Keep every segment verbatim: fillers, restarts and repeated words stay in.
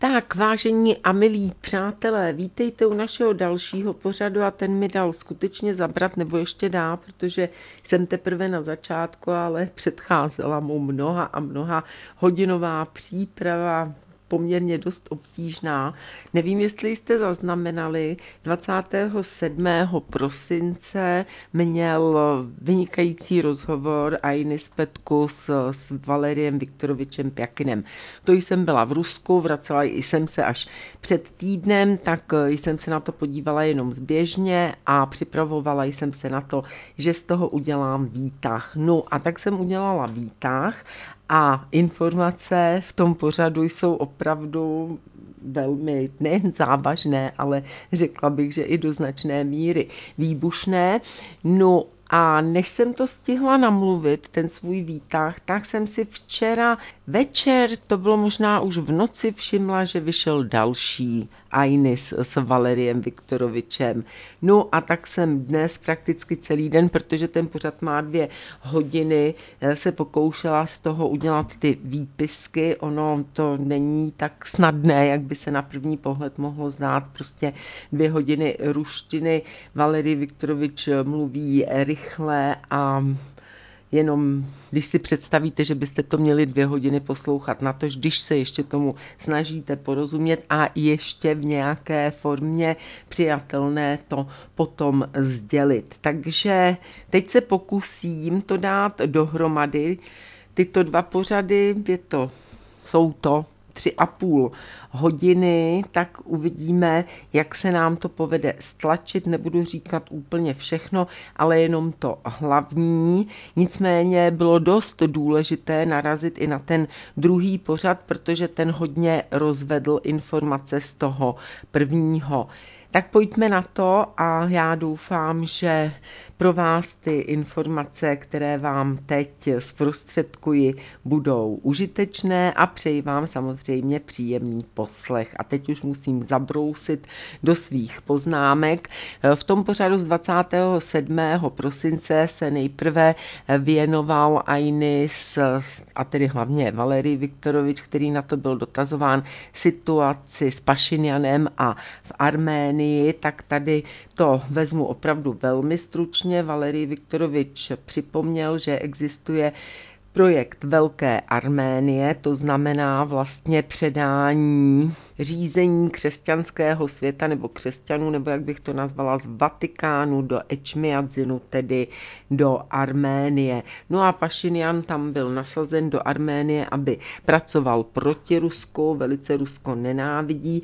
Tak, vážení a milí přátelé, vítejte u našeho dalšího pořadu a ten mi dal skutečně zabrat, nebo ještě dá, protože jsem teprve na začátku, ale předcházela mu mnoha a mnoha hodinová příprava, poměrně dost obtížná. Nevím, jestli jste zaznamenali, dvacátého sedmého prosince měl vynikající rozhovor Ainy Spetku s, s Valeriem Viktorovičem Pjakinem. To jsem byla v Rusku, vracela jsem se až před týdnem, tak jsem se na to podívala jenom zběžně a připravovala jsem se na to, že z toho udělám výtah. No a tak jsem udělala výtah a informace v tom pořadu jsou opravdu velmi nejen závažné, ale řekla bych, že i do značné míry výbušné. No a než jsem to stihla namluvit, ten svůj výtah, tak jsem si včera večer, to bylo možná už v noci, všimla, že vyšel další Ainy s, s Valeriem Viktorovičem. No a tak jsem dnes prakticky celý den, protože ten pořad má dvě hodiny, se pokoušela z toho udělat ty výpisky. Ono to není tak snadné, jak by se na první pohled mohlo zdát. Prostě dvě hodiny ruštiny. Valerij Viktorovič mluví rychle a jenom když si představíte, že byste to měli dvě hodiny poslouchat, na to, když se ještě tomu snažíte porozumět a ještě v nějaké formě přijatelné to potom sdělit. Takže teď se pokusím to dát dohromady. Tyto dva pořady, je to, jsou to tři a půl hodiny, tak uvidíme, jak se nám to povede stlačit. Nebudu říkat úplně všechno, ale jenom to hlavní. Nicméně bylo dost důležité narazit i na ten druhý pořad, protože ten hodně rozvedl informace z toho prvního. Tak pojďme na to a já doufám, že pro vás ty informace, které vám teď zprostředkuji, budou užitečné a přeji vám samozřejmě příjemný poslech. A teď už musím zabrousit do svých poznámek. V tom pořadu z dvacátého sedmého prosince se nejprve věnoval Ainy a tedy hlavně Valerij Viktorovič, který na to byl dotazován, situaci s Pašinjanem a v Arménii, tak tady to vezmu opravdu velmi stručně. Valerij Viktorovič připomněl, že existuje projekt Velké Arménie, to znamená vlastně předání řízení křesťanského světa nebo křesťanů, nebo jak bych to nazvala, z Vatikánu do Ečmiadzinu, tedy do Arménie. No a Pašinjan tam byl nasazen do Arménie, aby pracoval proti Rusku, velice Rusko nenávidí,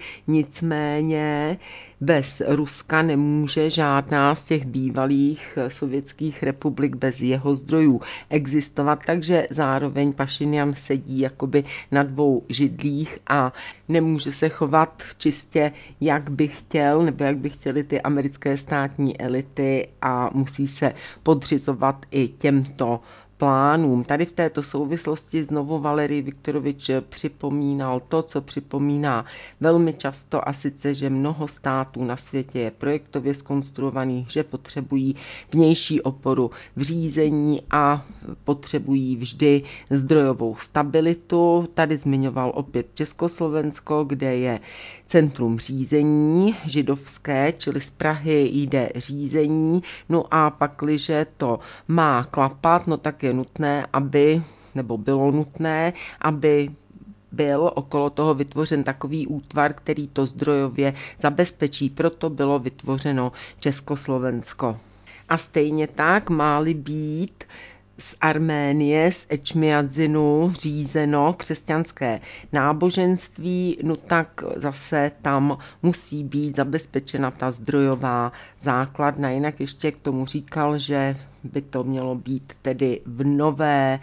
nicméně bez Ruska nemůže žádná z těch bývalých sovětských republik bez jeho zdrojů existovat, takže zároveň Pašinjan sedí jakoby na dvou židlích a nemůže se chovat čistě, jak by chtěl, nebo jak by chtěli ty americké státní elity a musí se podřizovat i těmto plánům. Tady v této souvislosti znovu Valerij Viktorovič připomínal to, co připomíná velmi často, a sice, že mnoho států na světě je projektově zkonstruovaných, že potřebují vnější oporu v řízení a potřebují vždy zdrojovou stabilitu. Tady zmiňoval opět Československo, kde je centrum řízení židovské, čili z Prahy jde řízení, no a pakliže to má klapat, no tak je nutné, aby, nebo bylo nutné, aby byl okolo toho vytvořen takový útvar, který to zdrojově zabezpečí. Proto bylo vytvořeno Československo. A stejně tak má-li být z Arménie, z Ečmiadzinu řízeno křesťanské náboženství, no tak zase tam musí být zabezpečena ta zdrojová základna. Jinak ještě k tomu říkal, že by to mělo být tedy v nové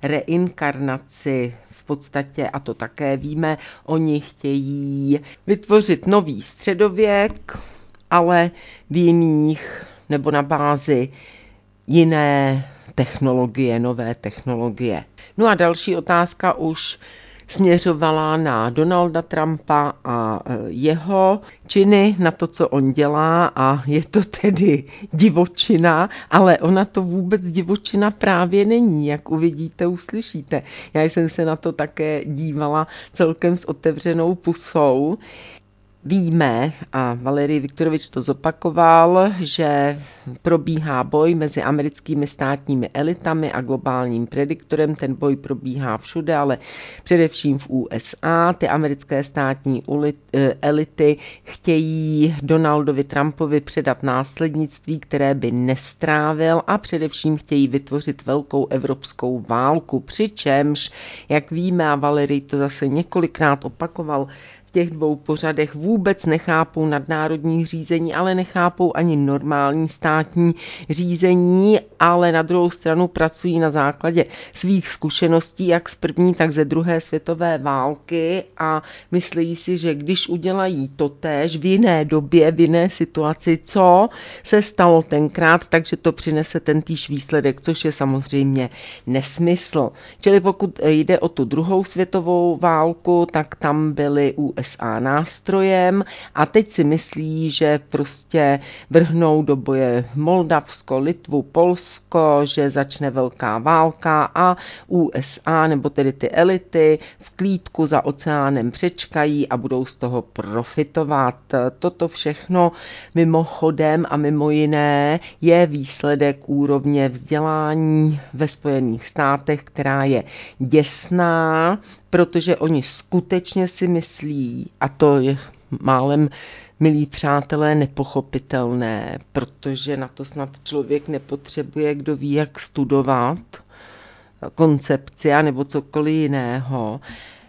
reinkarnaci v podstatě, a to také víme, oni chtějí vytvořit nový středověk, ale v jiných nebo na bázi jiné technologie, nové technologie. No a další otázka už směřovala na Donalda Trumpa a jeho činy, na to, co on dělá, a je to tedy divočina, ale ona to vůbec divočina právě není, jak uvidíte, uslyšíte. Já jsem se na to také dívala celkem s otevřenou pusou. Víme, a Valerij Viktorovič to zopakoval, že probíhá boj mezi americkými státními elitami a globálním prediktorem. Ten boj probíhá všude, ale především v U S A. Ty americké státní elity chtějí Donaldovi Trumpovi předat následnictví, které by nestrávil, a především chtějí vytvořit velkou evropskou válku. Přičemž, jak víme, a Valerij to zase několikrát opakoval, v těch dvou pořadech vůbec nechápou nadnárodní řízení, ale nechápou ani normální státní řízení, ale na druhou stranu pracují na základě svých zkušeností, jak z první, tak ze druhé světové války, a myslí si, že když udělají totéž v jiné době, v jiné situaci, co se stalo tenkrát, takže to přinese tentýž výsledek, což je samozřejmě nesmysl. Čili pokud jde o tu druhou světovou válku, tak tam byly U S A nástrojem a teď si myslí, že prostě vrhnou do boje Moldavsko, Litvu, Polsko, že začne velká válka a U S A, nebo tedy ty elity, v klídku za oceánem přečkají a budou z toho profitovat. Toto všechno mimochodem a mimo jiné je výsledek úrovně vzdělání ve Spojených státech, která je děsná, protože oni skutečně si myslí, a to je málem, milí přátelé, nepochopitelné, protože na to snad člověk nepotřebuje, kdo ví, jak studovat koncepci a nebo cokoliv jiného,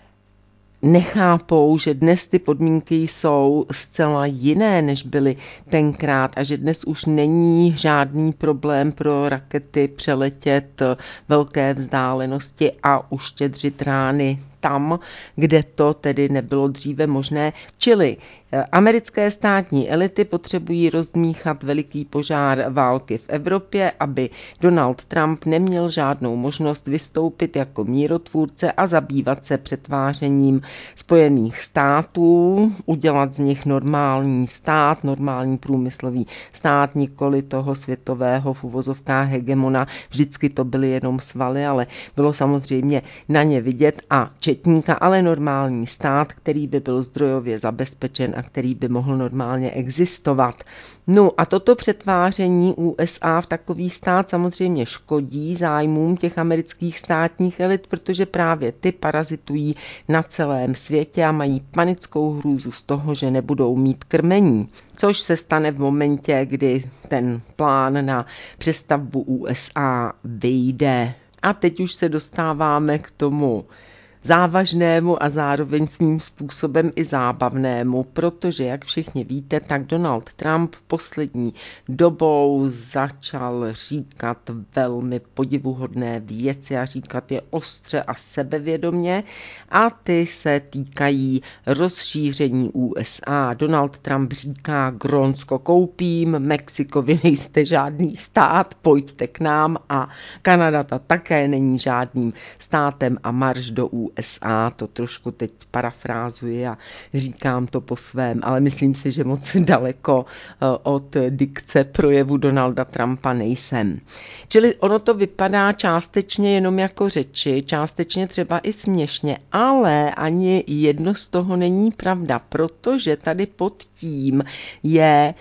nechápou, že dnes ty podmínky jsou zcela jiné, než byly tenkrát, a že dnes už není žádný problém pro rakety přeletět velké vzdálenosti a uštědřit rány tam, kde to tedy nebylo dříve možné. Čili americké státní elity potřebují rozdmíchat veliký požár války v Evropě, aby Donald Trump neměl žádnou možnost vystoupit jako mírotvůrce a zabývat se přetvářením Spojených států, udělat z nich normální stát, normální průmyslový stát, nikoli toho světového v uvozovkách hegemona. Vždycky to byly jenom svaly, ale bylo samozřejmě na ně vidět, a četníka, ale normální stát, který by byl zdrojově zabezpečen a který by mohl normálně existovat. No a toto přetváření U S A v takový stát samozřejmě škodí zájmům těch amerických státních elit, protože právě ty parazitují na celém světě a mají panickou hrůzu z toho, že nebudou mít krmení. Což se stane v momentě, kdy ten plán na přestavbu U S A vyjde. A teď už se dostáváme k tomu závažnému a zároveň svým způsobem i zábavnému, protože, jak všichni víte, tak Donald Trump poslední dobou začal říkat velmi podivuhodné věci a říkat je ostře a sebevědomě, a ty se týkají rozšíření U S A. Donald Trump říká: Grónsko koupím, Mexiko, vy nejste žádný stát, pojďte k nám, a Kanada ta také není žádným státem a marš do U S A. To trošku teď parafrázuji a říkám to po svém, ale myslím si, že moc daleko od dikce projevu Donalda Trumpa nejsem. Čili ono to vypadá částečně jenom jako řeči, částečně třeba i směšně, ale ani jedno z toho není pravda, protože tady pod tím je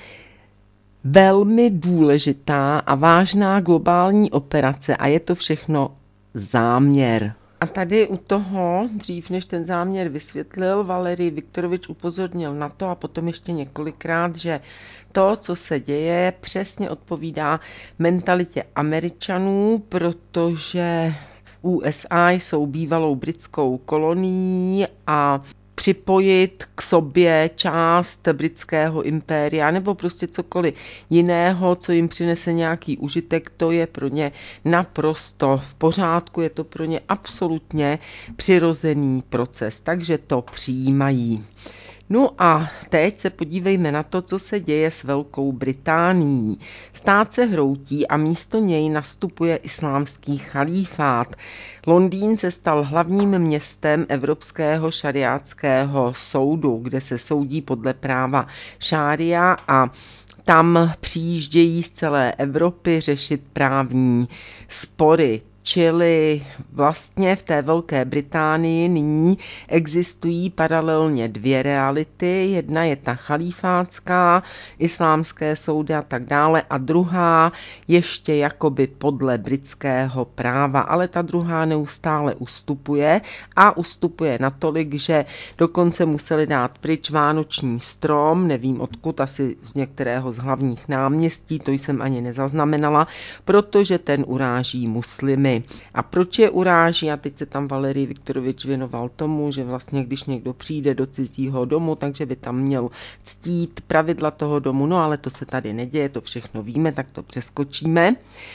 velmi důležitá a vážná globální operace a je to všechno záměr. A tady u toho, dřív než ten záměr vysvětlil, Valerij Viktorovič upozornil na to a potom ještě několikrát, že to, co se děje, přesně odpovídá mentalitě Američanů, protože U S A jsou bývalou britskou kolonií a připojit k sobě část britského impéria nebo prostě cokoliv jiného, co jim přinese nějaký užitek, to je pro ně naprosto v pořádku, je to pro ně absolutně přirozený proces, takže to přijímají. No a teď se podívejme na to, co se děje s Velkou Británií. Stát se hroutí a místo něj nastupuje islámský chalífát. Londýn se stal hlavním městem Evropského šariátského soudu, kde se soudí podle práva šária a tam přijíždějí z celé Evropy řešit právní spory. Čili vlastně v té Velké Británii nyní existují paralelně dvě reality. Jedna je ta chalífátská, islámské soudy a tak dále a druhá ještě jakoby podle britského práva, ale ta druhá neustále ustupuje a ustupuje natolik, že dokonce museli dát pryč vánoční strom, nevím odkud, asi z některého z hlavních náměstí, to jsem ani nezaznamenala, protože ten uráží muslimy. A proč je uráží? A teď se tam Valerij Viktorovič věnoval tomu, že vlastně když někdo přijde do cizího domu, takže by tam měl ctít pravidla toho domu, no ale to se tady neděje, to všechno víme, tak to přeskočíme.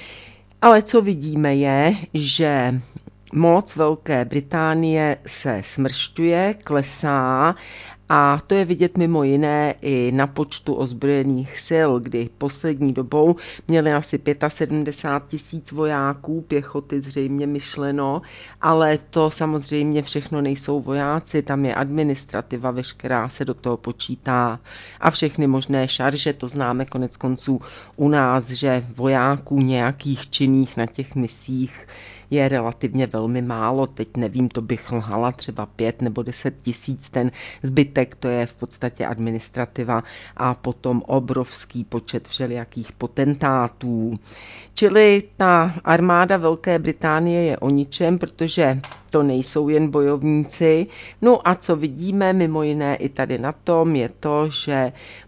Ale co vidíme je, že moc Velké Británie se smršťuje, klesá a to je vidět mimo jiné i na počtu ozbrojených sil, kdy poslední dobou měli asi sedmdesát pět tisíc vojáků, pěchoty zřejmě myšleno, ale to samozřejmě všechno nejsou vojáci, tam je administrativa, veškerá se do toho počítá a všechny možné šarže, to známe konec konců u nás, že vojáků nějakých činných na těch misích je relativně velmi málo, teď nevím, to bych lhala, třeba pět nebo deset tisíc, ten zbytek to je v podstatě administrativa a potom obrovský počet všelijakých potentátů. Čili ta armáda Velké Británie je o ničem, protože to nejsou jen bojovníci. No a co vidíme mimo jiné i tady na tom je to, že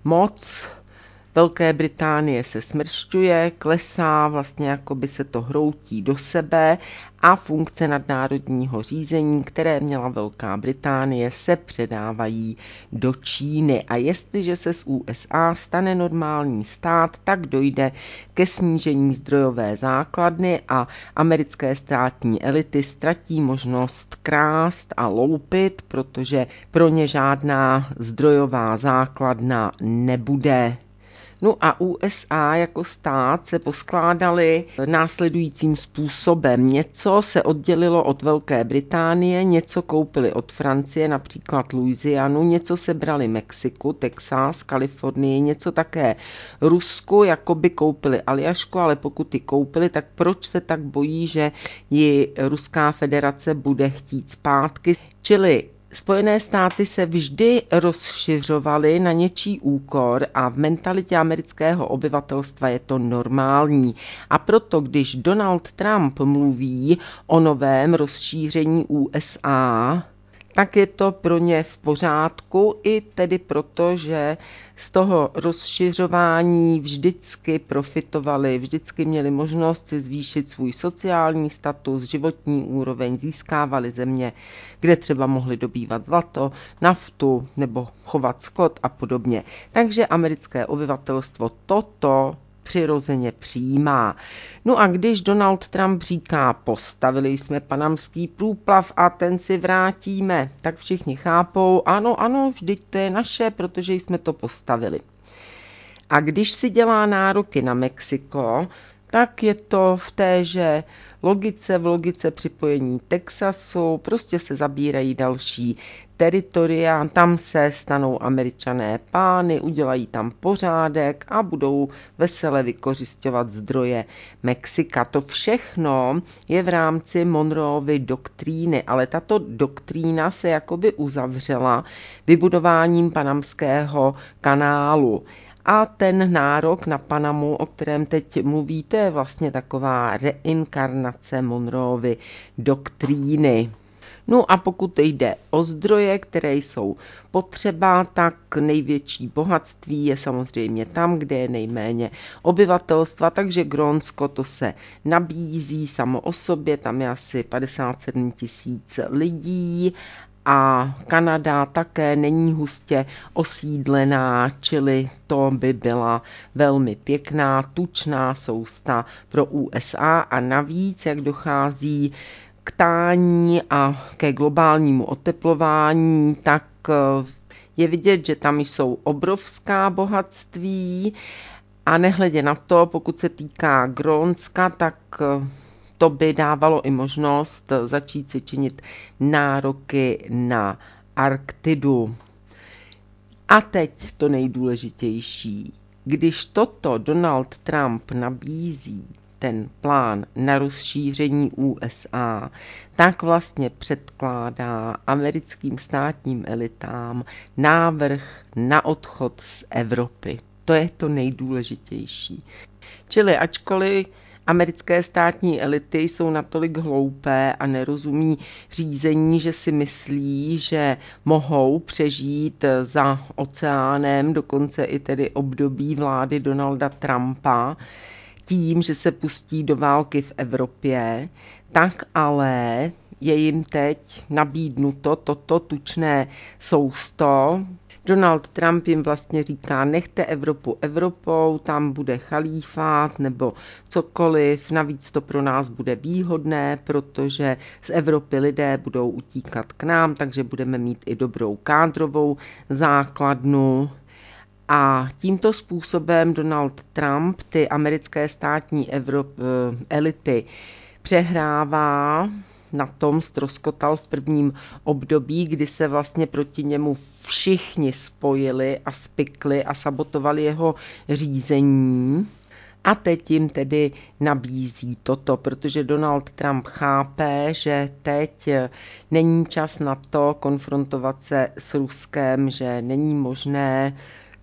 moc Velké Británie se smršťuje, klesá, vlastně jako by se to hroutí do sebe a funkce nadnárodního řízení, které měla Velká Británie, se předávají do Číny. A jestliže se z U S A stane normální stát, tak dojde ke snížení zdrojové základny a americké státní elity ztratí možnost krást a loupit, protože pro ně žádná zdrojová základna nebude. No a U S A jako stát se poskládaly následujícím způsobem. Něco se oddělilo od Velké Británie, něco koupili od Francie, například Louisianu, něco se brali Mexiku, Texas, Kalifornii, něco také Rusku, jako by koupili Aljašku, ale pokud ji koupili, tak proč se tak bojí, že ji Ruská federace bude chtít zpátky? Čili Spojené státy se vždy rozšiřovaly na něčí úkor a v mentalitě amerického obyvatelstva je to normální. A proto, když Donald Trump mluví o novém rozšíření U S A, tak je to pro ně v pořádku, i tedy proto, že z toho rozšiřování vždycky profitovali, vždycky měli možnost si zvýšit svůj sociální status, životní úroveň, získávali země, kde třeba mohli dobývat zlato, naftu nebo chovat skot a podobně. Takže americké obyvatelstvo toto přirozeně přijímá. No a když Donald Trump říká, postavili jsme panamský průplav a ten si vrátíme, tak všichni chápou, ano, ano, vždyť to je naše, protože jsme to postavili. A když si dělá nároky na Mexiko, tak je to v téže logice, v logice připojení Texasu, prostě se zabírají další teritoria, tam se stanou Američané pány, udělají tam pořádek a budou vesele vykořisťovat zdroje Mexika. To všechno je v rámci Monroevy doktríny, ale tato doktrína se jakoby uzavřela vybudováním Panamského kanálu. A ten nárok na Panamu, o kterém teď mluvíte, je vlastně taková reinkarnace Monroevy doktríny. No a pokud jde o zdroje, které jsou potřeba, tak největší bohatství je samozřejmě tam, kde je nejméně obyvatelstva, takže Grónsko to se nabízí samo o sobě, tam je asi padesát sedm tisíc lidí, a Kanada také není hustě osídlená, čili to by byla velmi pěkná, tučná sousta pro U S A a navíc, jak dochází k tání a ke globálnímu oteplování, tak Je vidět, že tam jsou obrovská bohatství a nehledě na to, pokud se týká Grónska, tak to by dávalo i možnost začít si činit nároky na Arktidu. A teď to nejdůležitější. Když toto Donald Trump nabízí, ten plán na rozšíření U S A, tak vlastně předkládá americkým státním elitám návrh na odchod z Evropy. To je to nejdůležitější. Čili ačkoliv americké státní elity jsou natolik hloupé a nerozumí řízení, že si myslí, že mohou přežít za oceánem, dokonce i tedy období vlády Donalda Trumpa, tím, že se pustí do války v Evropě, tak ale je jim teď nabídnuto toto tučné sousto. Donald Trump jim vlastně říká, nechte Evropu Evropou, tam bude chalífát nebo cokoliv, navíc to pro nás bude výhodné, protože z Evropy lidé budou utíkat k nám, takže budeme mít i dobrou kádrovou základnu. A tímto způsobem Donald Trump ty americké státní Evrop, elity přehrává. Na tom ztroskotal v prvním období, kdy se vlastně proti němu všichni spojili a spikli a sabotovali jeho řízení. A teď jim tedy nabízí toto, protože Donald Trump chápe, že teď není čas na to konfrontovat se s Ruskem, že není možné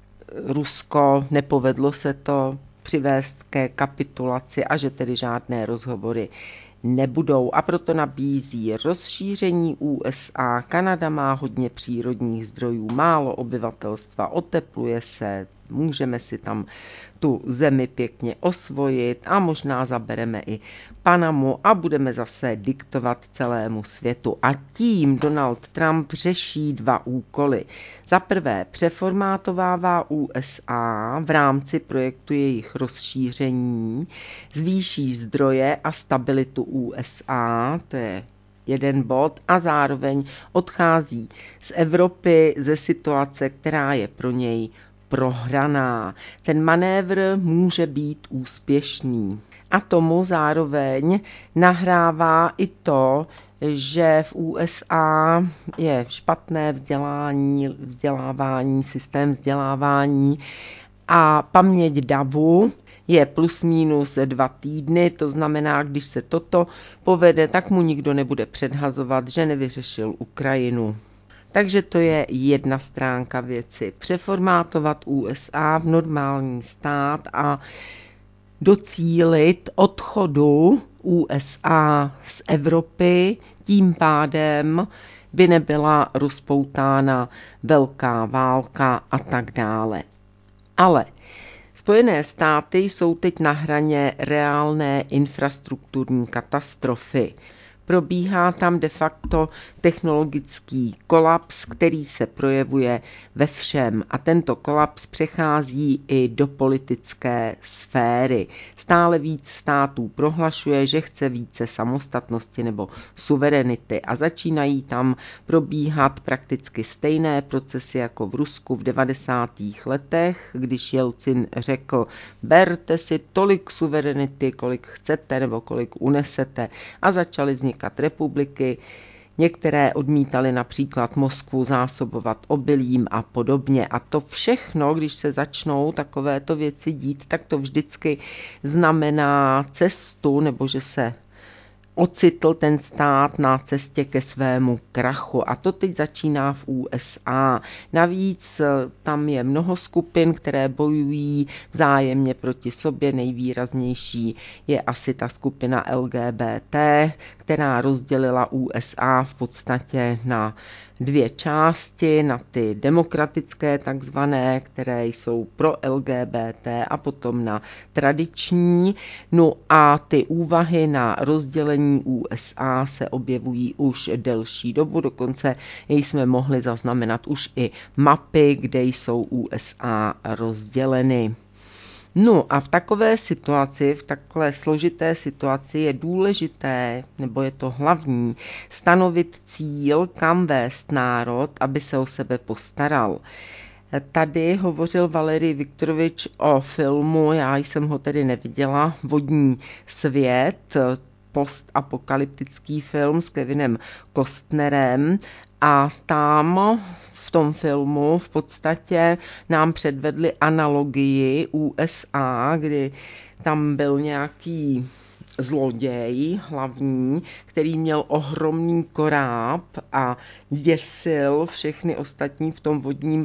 Rusko, nepovedlo se to přivést ke kapitulaci a že tedy žádné rozhovory nebudou, a proto nabízí rozšíření U S A. Kanada má hodně přírodních zdrojů, málo obyvatelstva, otepluje se, můžeme si tam tu zemi pěkně osvojit a možná zabereme i Panamu a budeme zase diktovat celému světu. A tím Donald Trump řeší dva úkoly. Za prvé přeformátovává U S A v rámci projektu jejich rozšíření, zvýší zdroje a stabilitu U S A, to je jeden bod, a zároveň odchází z Evropy, ze situace, která je pro něj prohraná. Ten manévr může být úspěšný. A tomu zároveň nahrává i to, že v U S A je špatné vzdělání, vzdělávání, systém vzdělávání a paměť davu je plus minus dva týdny, to znamená, když se toto povede, tak mu nikdo nebude předhazovat, že nevyřešil Ukrajinu. Takže to je jedna stránka věci. Přeformátovat U S A v normální stát a docílit odchodu U S A z Evropy, tím pádem by nebyla rozpoutána velká válka a tak dále. Ale Spojené státy jsou teď na hraně reálné infrastrukturní katastrofy. Probíhá tam de facto technologický kolaps, který se projevuje ve všem, a tento kolaps přechází i do politické sféry. Stále víc států prohlašuje, že chce více samostatnosti nebo suverenity a začínají tam probíhat prakticky stejné procesy jako v Rusku v devadesátých letech, když Jelcin řekl, berte si tolik suverenity, kolik chcete nebo kolik unesete, a začaly vznikat republiky. Některé odmítaly například Moskvu zásobovat obilím a podobně. A to všechno, když se začnou takovéto věci dít, tak to vždycky znamená cestu, nebo že se ocitl ten stát na cestě ke svému krachu. A to teď začíná v U S A. Navíc tam je mnoho skupin, které bojují vzájemně proti sobě. Nejvýraznější je asi ta skupina L G B T, která rozdělila U S A v podstatě na dvě části, na ty demokratické takzvané, které jsou pro L G B T, a potom na tradiční. No a ty úvahy na rozdělení U S A se objevují už delší dobu, dokonce jsme mohli zaznamenat už i mapy, kde jsou U S A rozděleny. No a v takové situaci, v takové složité situaci je důležité, nebo je to hlavní, stanovit cíl, kam vést národ, aby se o sebe postaral. Tady hovořil Valerij Viktorovič o filmu, já jsem ho tedy neviděla, Vodní svět, postapokalyptický film s Kevinem Costnerem, a tam v tom filmu v podstatě nám předvedli analogii U S A, kdy tam byl nějaký zloděj hlavní, který měl ohromný koráb a děsil všechny ostatní v tom vodním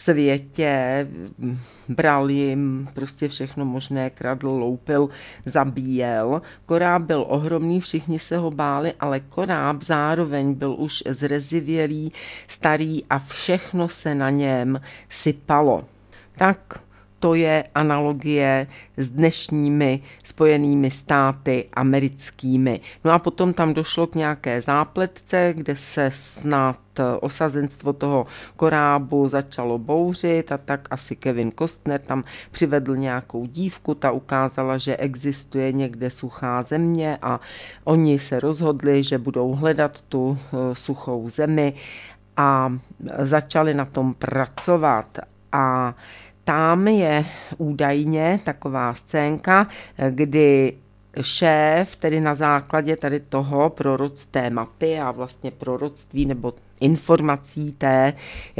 světě, bral jim prostě všechno možné, kradl, loupil, zabíjel. Koráb byl ohromný, všichni se ho báli, ale koráb zároveň byl už zrezivělý, starý a všechno se na něm sypalo. Tak to je analogie s dnešními Spojenými státy americkými. No a potom tam došlo k nějaké zápletce, kde se snad osazenstvo toho korábu začalo bouřit a tak asi Kevin Costner tam přivedl nějakou dívku, ta ukázala, že existuje někde suchá země a oni se rozhodli, že budou hledat tu suchou zemi a začali na tom pracovat. A tam je údajně taková scénka, kdy šéf, tedy na základě tady toho proroctví mapy a vlastně proroctví nebo informací té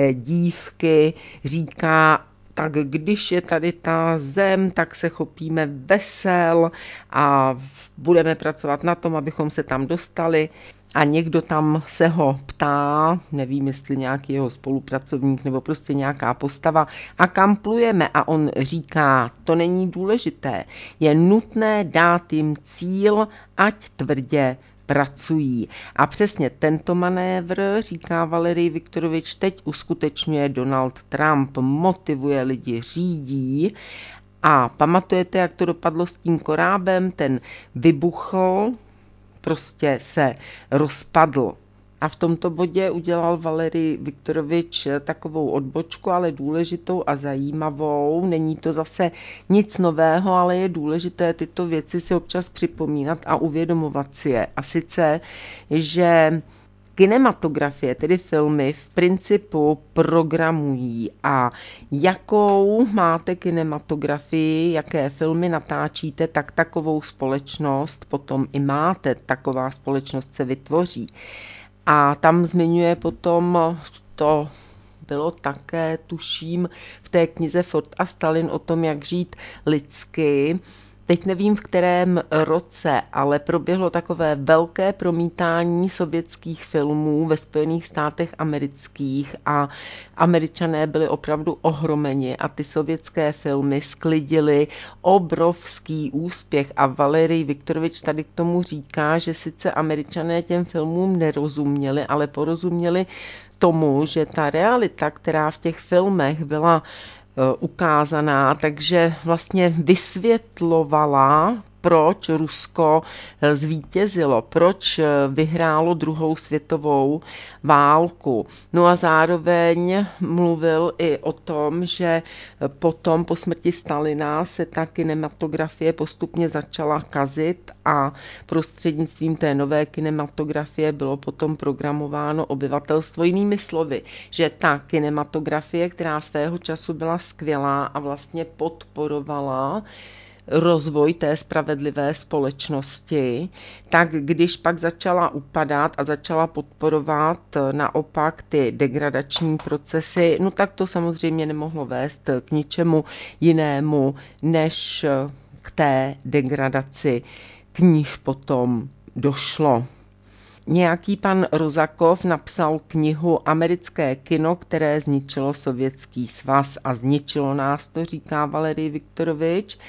dívky říká, tak když je tady ta zem, tak se chopíme vesel a budeme pracovat na tom, abychom se tam dostali. A někdo tam se ho ptá, nevím, jestli nějaký jeho spolupracovník nebo prostě nějaká postava, a kam plujeme? A on říká, to není důležité, je nutné dát jim cíl, ať tvrdě pracují. A přesně tento manévr, říká Valerij Viktorovič, teď uskutečňuje Donald Trump, motivuje lidi, řídí. A pamatujete, jak to dopadlo s tím korábem? Ten vybuchl, prostě se rozpadl. A v tomto bodě udělal Valerij Viktorovič takovou odbočku, ale důležitou a zajímavou. Není to zase nic nového, ale je důležité tyto věci si občas připomínat a uvědomovat si je. A sice, že kinematografie, tedy filmy, v principu programují, a jakou máte kinematografii, jaké filmy natáčíte, tak takovou společnost potom i máte, taková společnost se vytvoří. A tam zmiňuje potom, to bylo také, tuším, v té knize Ford a Stalin o tom, jak žít lidsky. Teď nevím, v kterém roce, ale proběhlo takové velké promítání sovětských filmů ve Spojených státech amerických a Američané byli opravdu ohromeni a ty sovětské filmy sklidily obrovský úspěch. A Valerij Viktorovič tady k tomu říká, že sice Američané těm filmům nerozuměli, ale porozuměli tomu, že ta realita, která v těch filmech byla ukázaná, takže vlastně vysvětlovala, proč Rusko zvítězilo, proč vyhrálo druhou světovou válku. No a zároveň mluvil i o tom, že potom po smrti Stalina se ta kinematografie postupně začala kazit a prostřednictvím té nové kinematografie bylo potom programováno obyvatelstvo. Jinými slovy, že ta kinematografie, která svého času byla skvělá a vlastně podporovala rozvoj té spravedlivé společnosti, tak když pak začala upadat a začala podporovat naopak ty degradační procesy, no tak to samozřejmě nemohlo vést k ničemu jinému, než k té degradaci, k níž potom došlo. Nějaký pan Rozakov napsal knihu Americké kino, které zničilo Sovětský svaz, a zničilo nás to, říká Valerij Viktorovič,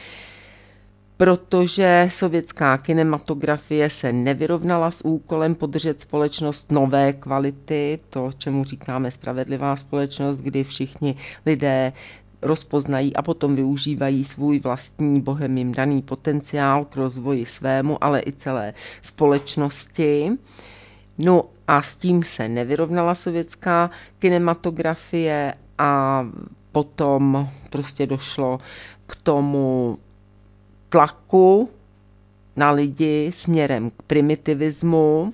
protože sovětská kinematografie se nevyrovnala s úkolem podržet společnost nové kvality, to, čemu říkáme spravedlivá společnost, kdy všichni lidé rozpoznají a potom využívají svůj vlastní bohem jim daný potenciál k rozvoji svému, ale i celé společnosti. No a s tím se nevyrovnala sovětská kinematografie a potom prostě došlo k tomu tlaku na lidi směrem k primitivismu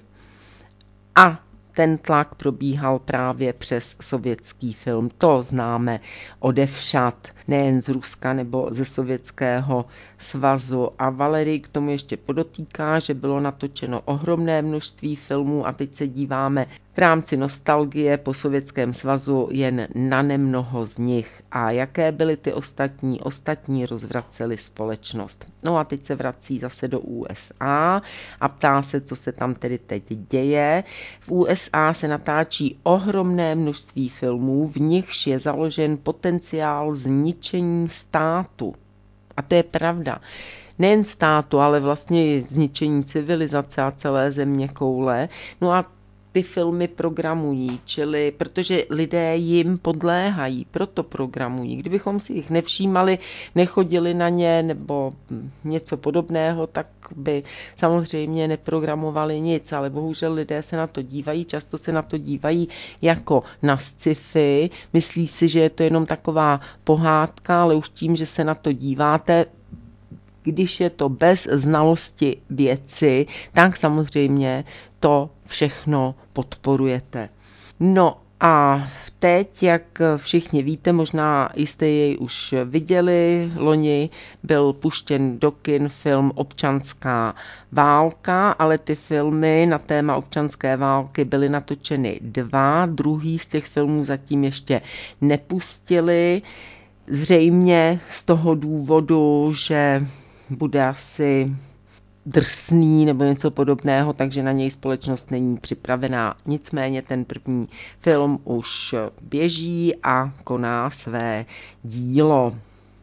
a ten tlak probíhal právě přes sovětský film. To známe odevšad, nejen z Ruska nebo ze Sovětského svazu. A Valery k tomu ještě podotýká, že bylo natočeno ohromné množství filmů a teď se díváme v rámci nostalgie po Sovětském svazu jen na nemnoho z nich. A jaké byly ty ostatní? Ostatní rozvraceli společnost. No a teď se vrací zase do U S A a ptá se, co se tam tedy teď děje. V U S A se natáčí ohromné množství filmů, v nichž je založen potenciál zničení státu. A to je pravda. Nejen státu, ale vlastně zničení civilizace a celé země koule. No a ty filmy programují, čili protože lidé jim podléhají, proto programují. Kdybychom si jich nevšímali, nechodili na ně nebo něco podobného, tak by samozřejmě neprogramovali nic, ale bohužel lidé se na to dívají, často se na to dívají jako na sci-fi, myslí si, že je to jenom taková pohádka, ale už tím, že se na to díváte, když je to bez znalosti věci, tak samozřejmě to všechno podporujete. No a teď, jak všichni víte, možná jste jej už viděli, loni byl puštěn do kin film Občanská válka, ale ty filmy na téma občanské války byly natočeny dva, druhý z těch filmů zatím ještě nepustili, zřejmě z toho důvodu, že bude asi drsný nebo něco podobného, takže na něj společnost není připravená. Nicméně ten první film už běží a koná své dílo.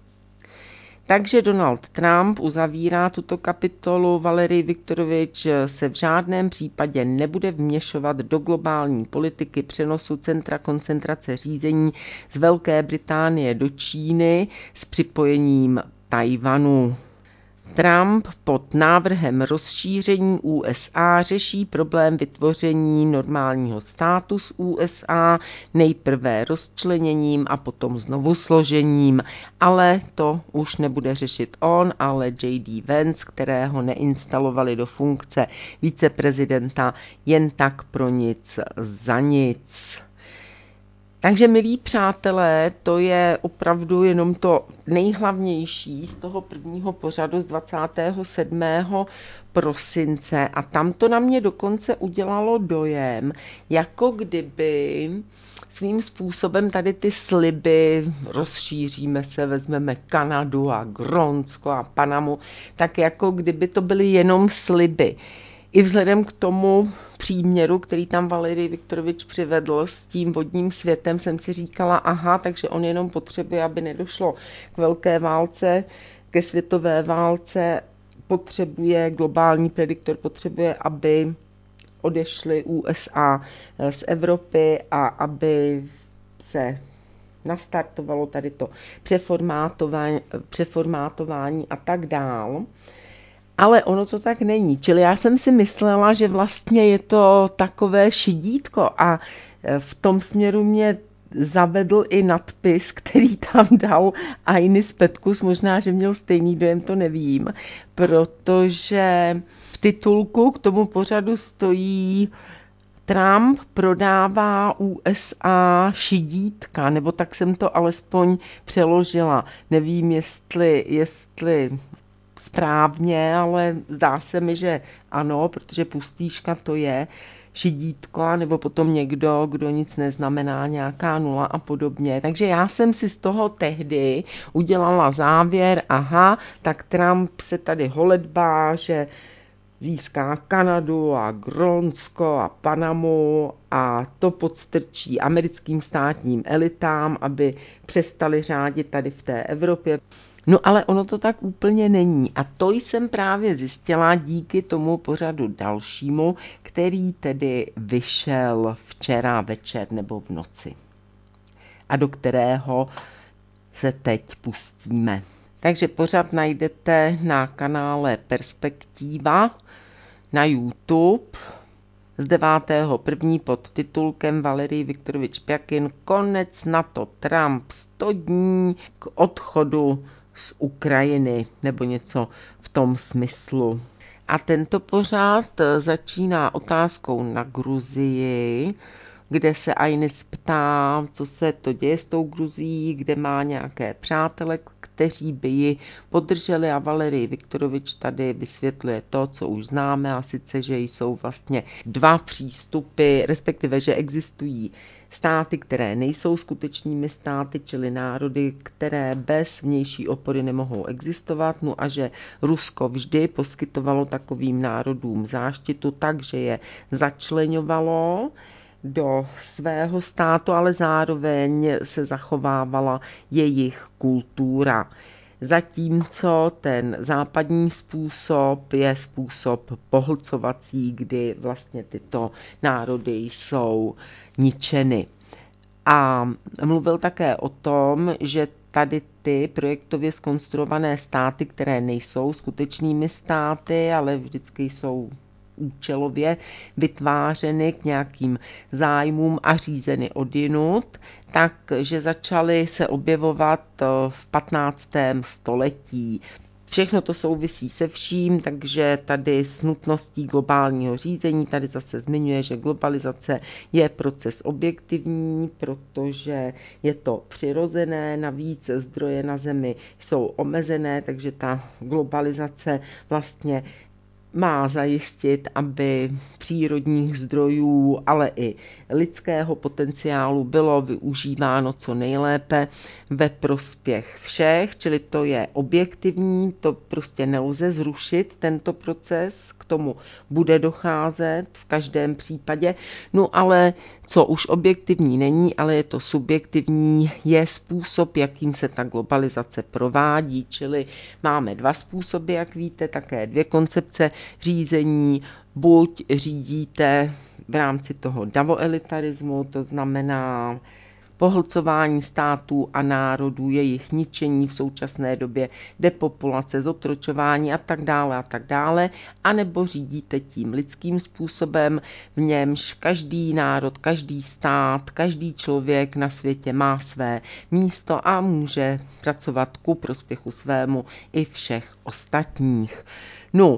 Takže Donald Trump uzavírá tuto kapitolu. Valery Viktorovič se v žádném případě nebude vměšovat do globální politiky přenosu centra koncentrace řízení z Velké Británie do Číny s připojením Tajvanu. Trump pod návrhem rozšíření U S A řeší problém vytvoření normálního státu z U S A, nejprve rozčleněním a potom znovu složením, ale to už nebude řešit on, ale J D Vance, kterého neinstalovali do funkce viceprezidenta jen tak pro nic za nic. Takže, milí přátelé, to je opravdu jenom to nejhlavnější z toho prvního pořadu z dvacátého sedmého prosince a tam to na mě dokonce udělalo dojem, jako kdyby svým způsobem tady ty sliby, rozšíříme se, vezmeme Kanadu a Grónsko a Panamu, tak jako kdyby to byly jenom sliby. I vzhledem k tomu příměru, který tam Valery Viktorovič přivedl s tím vodním světem, jsem si říkala, aha, takže on jenom potřebuje, aby nedošlo k velké válce, ke světové válce, potřebuje, globální prediktor potřebuje, aby odešly U S A z Evropy a aby se nastartovalo tady to přeformátování, přeformátování a tak dál. Ale ono to tak není. Čili já jsem si myslela, že vlastně je to takové šidítko a v tom směru mě zavedl i nadpis, který tam dal Ainis Petkus, možná, že měl stejný dojem, to nevím, protože v titulku k tomu pořadu stojí Trump prodává U S A šidítka, nebo tak jsem to alespoň přeložila. Nevím, jestli, jestli správně, ale zdá se mi, že ano, protože pustýška to je šidítko, nebo potom někdo, kdo nic neznamená, nějaká nula a podobně. Takže já jsem si z toho tehdy udělala závěr, aha, tak Trump se tady holedbá, že získá Kanadu a Grónsko a Panamu a to podstrčí americkým státním elitám, aby přestali řádit tady v té Evropě. No ale ono to tak úplně není a to jsem právě zjistila díky tomu pořadu dalšímu, který tedy vyšel včera večer nebo v noci a do kterého se teď pustíme. Takže pořad najdete na kanále Perspektiva na YouTube z devátého první pod titulkem Valerij Viktorovič Pjakin Konec NATO Trump sto dní k odchodu z Ukrajiny, nebo něco v tom smyslu. A tento pořad začíná otázkou na Gruzii, kde se Ainis ptá, co se to děje s tou Gruzií, kde má nějaké přátele, kteří by ji podrželi, a Valerij Viktorovič tady vysvětluje to, co už známe, a sice, že jsou vlastně dva přístupy, respektive, že existují státy, které nejsou skutečnými státy, čili národy, které bez vnější opory nemohou existovat, no a že Rusko vždy poskytovalo takovým národům záštitu, takže je začleňovalo do svého státu, ale zároveň se zachovávala jejich kultura. Zatímco ten západní způsob je způsob pohlcovací, kdy vlastně tyto národy jsou ničeny. A mluvil také o tom, že tady ty projektově zkonstruované státy, které nejsou skutečnými státy, ale vždycky jsou účelově vytvářeny k nějakým zájmům a řízeny odjinud, takže začaly se objevovat v patnáctém století. Všechno to souvisí se vším, takže tady s nutností globálního řízení, tady zase zmiňuje, že globalizace je proces objektivní, protože je to přirozené, navíc zdroje na Zemi jsou omezené, takže ta globalizace vlastně má zajistit, aby přírodních zdrojů, ale i lidského potenciálu bylo využíváno co nejlépe ve prospěch všech, čili to je objektivní, to prostě nelze zrušit, tento proces, k tomu bude docházet v každém případě, no ale co už objektivní není, ale je to subjektivní, je způsob, jakým se ta globalizace provádí, čili máme dva způsoby, jak víte, také dvě koncepce řízení, buď řídíte v rámci toho davoelitarismu, to znamená pohlcování států a národů, jejich ničení v současné době, depopulace, zotročování a tak dále a tak dále, anebo řídíte tím lidským způsobem, v němž každý národ, každý stát, každý člověk na světě má své místo a může pracovat ku prospěchu svému i všech ostatních. No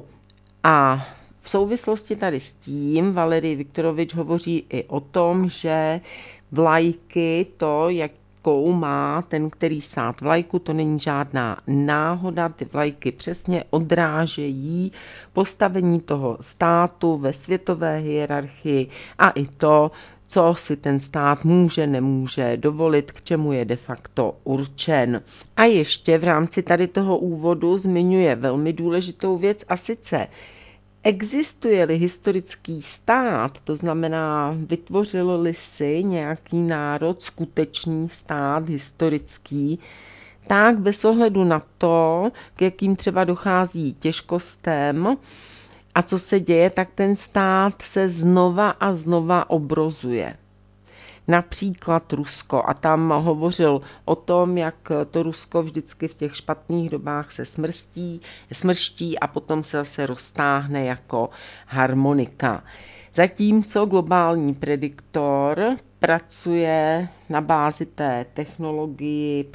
a v souvislosti tady s tím Valerij Viktorovič hovoří i o tom, že vlajky, to, jakou má ten, který stát vlajku, to není žádná náhoda, ty vlajky přesně odrážejí postavení toho státu ve světové hierarchii a i to, co si ten stát může, nemůže dovolit, k čemu je de facto určen. A ještě v rámci tady toho úvodu zmiňuje velmi důležitou věc, a sice existuje-li historický stát, to znamená, vytvořil-li si nějaký národ skutečný stát historický, tak bez ohledu na to, k jakým třeba dochází těžkostem a co se děje, tak ten stát se znova a znova obrozuje. Například Rusko, a tam hovořil o tom, jak to Rusko vždycky v těch špatných dobách se smrští, smrští a potom se zase roztáhne jako harmonika. Zatímco globální prediktor pracuje na bázi té technologii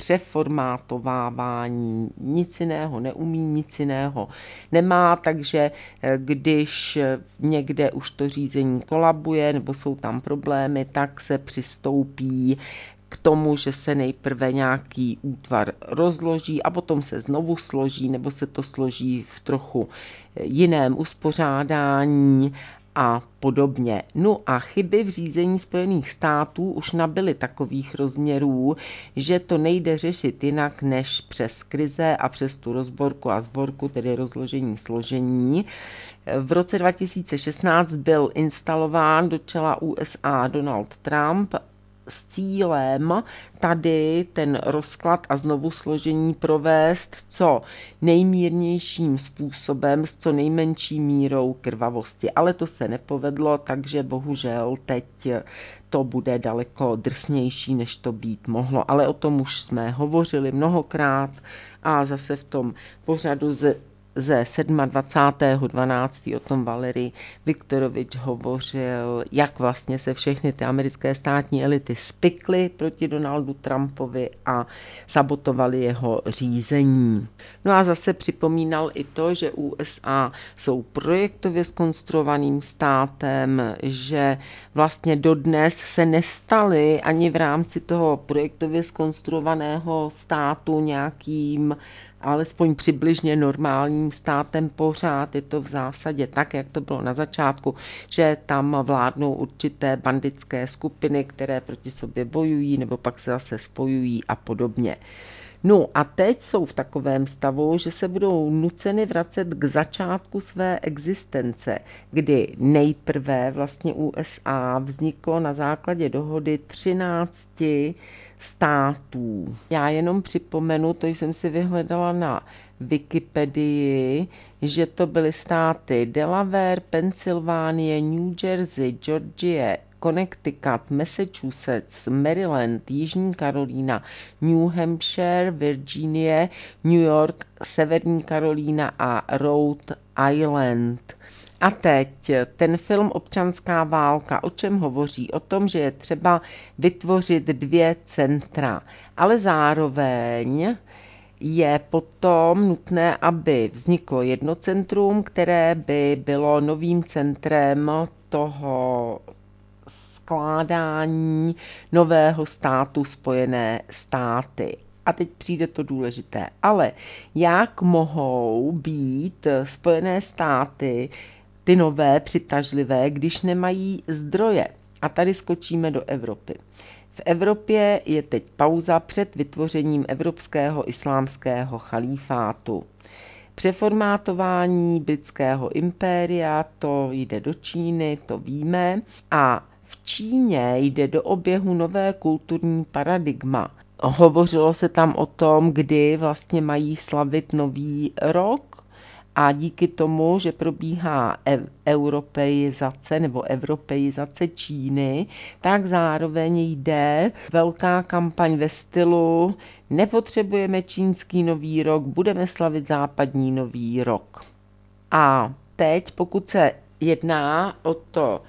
přeformátovávání, nic jiného neumí, nic jiného nemá, takže když někde už to řízení kolabuje nebo jsou tam problémy, tak se přistoupí k tomu, že se nejprve nějaký útvar rozloží a potom se znovu složí nebo se to složí v trochu jiném uspořádání a podobně. No a chyby v řízení Spojených států už nabyly takových rozměrů, že to nejde řešit jinak než přes krize a přes tu rozborku a sborku, tedy rozložení složení. V roce dva tisíce šestnáct byl instalován do čela U S A Donald Trump s cílem tady ten rozklad a znovu složení provést co nejmírnějším způsobem s co nejmenší mírou krvavosti. Ale to se nepovedlo, takže bohužel teď to bude daleko drsnější, než to být mohlo. Ale o tom už jsme hovořili mnohokrát a zase v tom pořadu z ze dvacátého sedmého dvanáctého o tom Valery Viktorovič hovořil, jak vlastně se všechny ty americké státní elity spikly proti Donaldu Trumpovi a sabotovali jeho řízení. No a zase připomínal i to, že U S A jsou projektově zkonstruovaným státem, že vlastně dodnes se nestaly ani v rámci toho projektově zkonstruovaného státu nějakým alespoň přibližně normálním státem. Pořád je to v zásadě tak, jak to bylo na začátku, že tam vládnou určité bandické skupiny, které proti sobě bojují nebo pak se zase spojují a podobně. No a teď jsou v takovém stavu, že se budou nuceny vracet k začátku své existence, kdy nejprve vlastně U S A vzniklo na základě dohody třinácti států. Já jenom připomenu, to jsem si vyhledala na Wikipedii, že to byly státy Delaware, Pensylvánie, New Jersey, Georgie, Connecticut, Massachusetts, Maryland, Jižní Karolína, New Hampshire, Virginie, New York, Severní Karolína a Rhode Island. A teď ten film Občanská válka, o čem hovoří? O tom, že je třeba vytvořit dvě centra, ale zároveň je potom nutné, aby vzniklo jedno centrum, které by bylo novým centrem toho skládání nového státu Spojené státy. A teď přijde to důležité. Ale jak mohou být Spojené státy ty nové přitažlivé, když nemají zdroje? A tady skočíme do Evropy. V Evropě je teď pauza před vytvořením Evropského islámského chalífátu. Přeformátování britského impéria, to jde do Číny, to víme, a v Číně jde do oběhu nové kulturní paradigma. Hovořilo se tam o tom, kdy vlastně mají slavit nový rok, a díky tomu, že probíhá europeizace nebo evropeizace Číny, tak zároveň jde velká kampaň ve stylu nepotřebujeme čínský nový rok, budeme slavit západní nový rok. A teď, pokud se jedná o to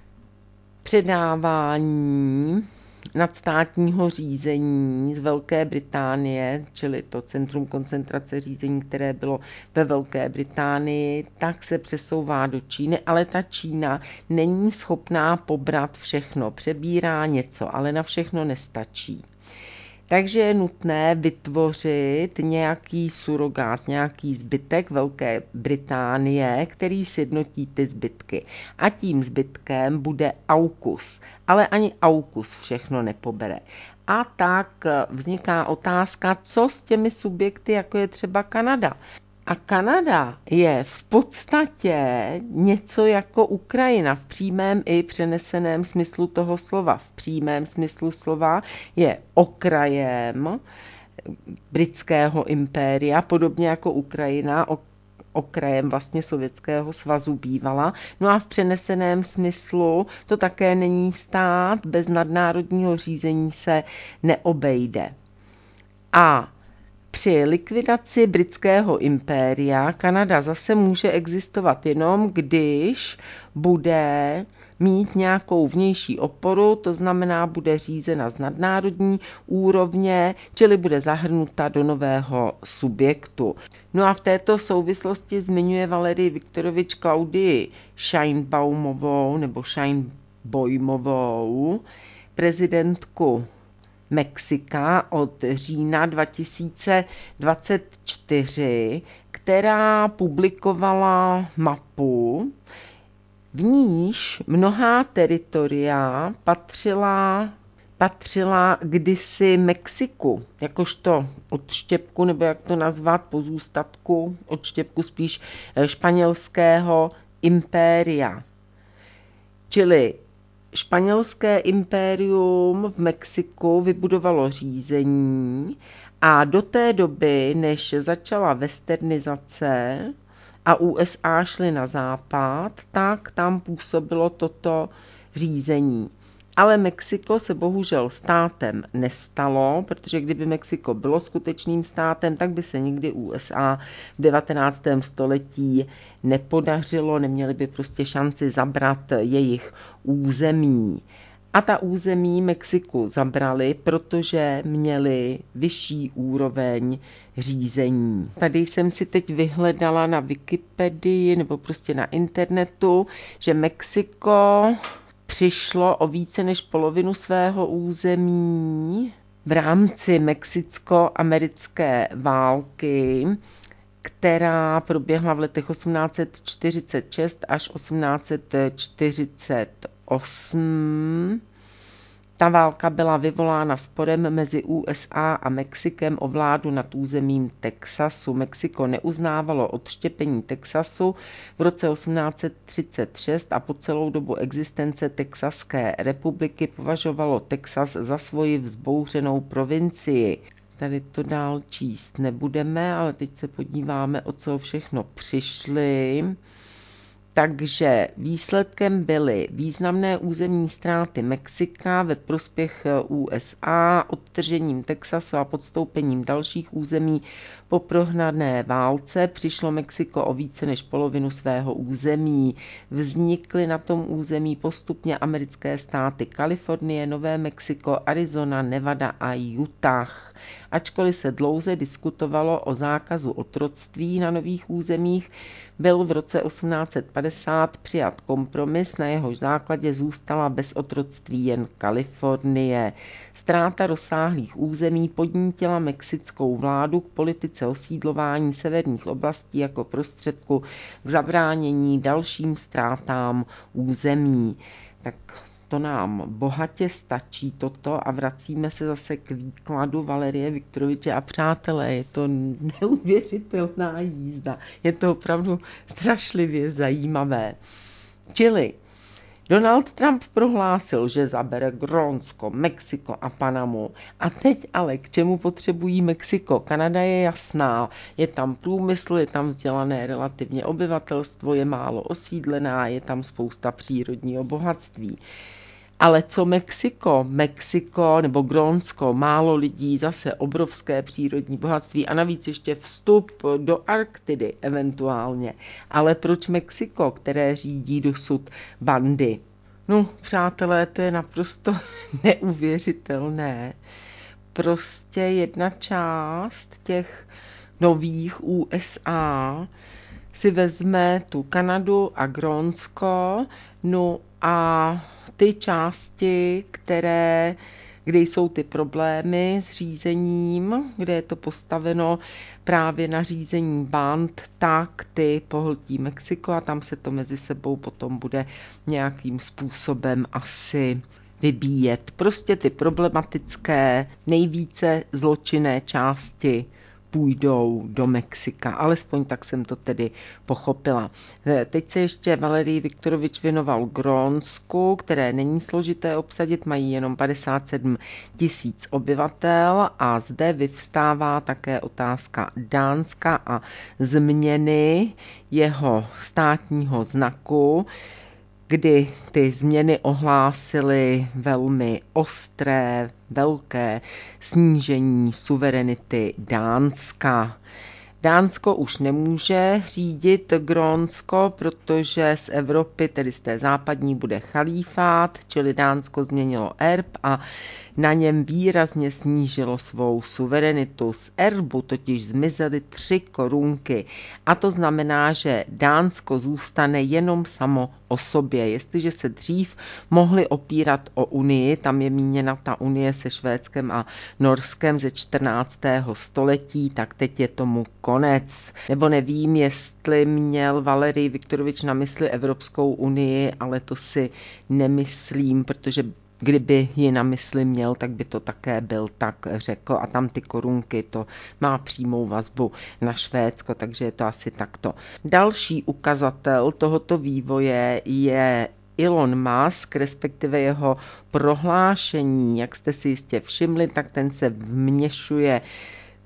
předávání nadstátního řízení z Velké Británie, čili to centrum koncentrace řízení, které bylo ve Velké Británii, tak se přesouvá do Číny, ale ta Čína není schopná pobrat všechno, přebírá něco, ale na všechno nestačí. Takže je nutné vytvořit nějaký surogát, nějaký zbytek Velké Británie, který sjednotí ty zbytky. A tím zbytkem bude AUKUS. Ale ani AUKUS všechno nepobere. A tak vzniká otázka, co s těmi subjekty, jako je třeba Kanada. A Kanada je v podstatě něco jako Ukrajina v přímém i přeneseném smyslu toho slova. V přímém smyslu slova je okrajem britského impéria, podobně jako Ukrajina, okrajem vlastně Sovětského svazu bývala. No a v přeneseném smyslu to také není stát, bez nadnárodního řízení se neobejde. A při likvidaci britského impéria Kanada zase může existovat jenom, když bude mít nějakou vnější oporu, to znamená, bude řízena z nadnárodní úrovně, čili bude zahrnuta do nového subjektu. No a v této souvislosti zmiňuje Valery Viktorovič Klaudii Scheinbaumovou nebo Scheinbäumovou, prezidentku Mexika od října dva tisíce dvacet čtyři, která publikovala mapu, v níž mnohá teritoria patřila, patřila kdysi Mexiku, jakožto odštěpku, nebo jak to nazvat, pozůstatku, odštěpku spíš španělského impéria. Čili španělské impérium v Mexiku vybudovalo řízení a do té doby, než začala westernizace a U S A šly na západ, tak tam působilo toto řízení. Ale Mexiko se bohužel státem nestalo, protože kdyby Mexiko bylo skutečným státem, tak by se nikdy U S A v devatenáctém století nepodařilo, neměli by prostě šanci zabrat jejich území. A ta území Mexiku zabrali, protože měli vyšší úroveň řízení. Tady jsem si teď vyhledala na Wikipedii nebo prostě na internetu, že Mexiko přišlo o více než polovinu svého území v rámci mexicko-americké války, která proběhla v letech osmnáct set čtyřicet šest až osmnáct set čtyřicet osm. Ta válka byla vyvolána sporem mezi U S A a Mexikem o vládu nad územím Texasu. Mexiko neuznávalo odštěpení Texasu v roce osmnáct set třicet šest a po celou dobu existence Texaské republiky považovalo Texas za svoji vzbouřenou provincii. Tady to dál číst nebudeme, ale teď se podíváme, o co všechno přišli. Takže výsledkem byly významné územní ztráty Mexika ve prospěch U S A, odtržením Texasu a podstoupením dalších území po prohrané válce. Přišlo Mexiko o více než polovinu svého území. Vznikly na tom území postupně americké státy Kalifornie, Nové Mexiko, Arizona, Nevada a Utah. Ačkoliv se dlouze diskutovalo o zákazu otroctví na nových územích, byl v roce osmnáct set padesát přijat kompromis, na jehož základě zůstala bez otroctví jen Kalifornie. Ztráta rozsáhlých území podnítila mexickou vládu k politice osídlování severních oblastí jako prostředku k zabránění dalším ztrátám území. Tak to nám bohatě stačí toto a vracíme se zase k výkladu Valerie Viktoroviče a přátelé, je to neuvěřitelná jízda, je to opravdu strašlivě zajímavé. Čili Donald Trump prohlásil, že zabere Grónsko, Mexiko a Panamu. A teď ale k čemu potřebují Mexiko? Kanada je jasná, je tam průmysl, je tam vzdělané relativně obyvatelstvo, je málo osídlená, je tam spousta přírodního bohatství. Ale co Mexiko? Mexiko nebo Grónsko, málo lidí, zase obrovské přírodní bohatství a navíc ještě vstup do Arktidy eventuálně. Ale proč Mexiko, které řídí dosud bandy? No, přátelé, to je naprosto neuvěřitelné. Prostě jedna část těch nových U S A si vezme tu Kanadu a Grónsko, no a ty části, které, kde jsou ty problémy s řízením, kde je to postaveno právě na řízení band, tak ty pohltí Mexiko a tam se to mezi sebou potom bude nějakým způsobem asi vybíjet. Prostě ty problematické, nejvíce zločinné části půjdou do Mexika. Alespoň tak jsem to tedy pochopila. Teď se ještě Valerii Viktorovič věnoval Grónsku, které není složité obsadit, mají jenom padesát sedm tisíc obyvatel a zde vyvstává také otázka Dánska a změny jeho státního znaku, kdy ty změny ohlásily velmi ostré, velké snížení suverenity Dánska. Dánsko už nemůže řídit Grónsko, protože z Evropy, tedy z té západní, bude chalífát, čili Dánsko změnilo erb a na něm výrazně snížilo svou suverenitu. Z erbu totiž zmizely tři korunky a to znamená, že Dánsko zůstane jenom samo o sobě. Jestliže se dřív mohli opírat o Unii, tam je míněna ta Unie se Švédskem a Norskem ze čtrnáctého století, tak teď je tomu konec. Nebo nevím, jestli měl Valerij Viktorovič na mysli Evropskou unii, ale to si nemyslím, protože kdyby ji na mysli měl, tak by to také byl tak řekl a tam ty korunky, to má přímou vazbu na Švédsko, takže je to asi takto. Další ukazatel tohoto vývoje je Elon Musk, respektive jeho prohlášení, jak jste si jistě všimli, tak ten se vměšuje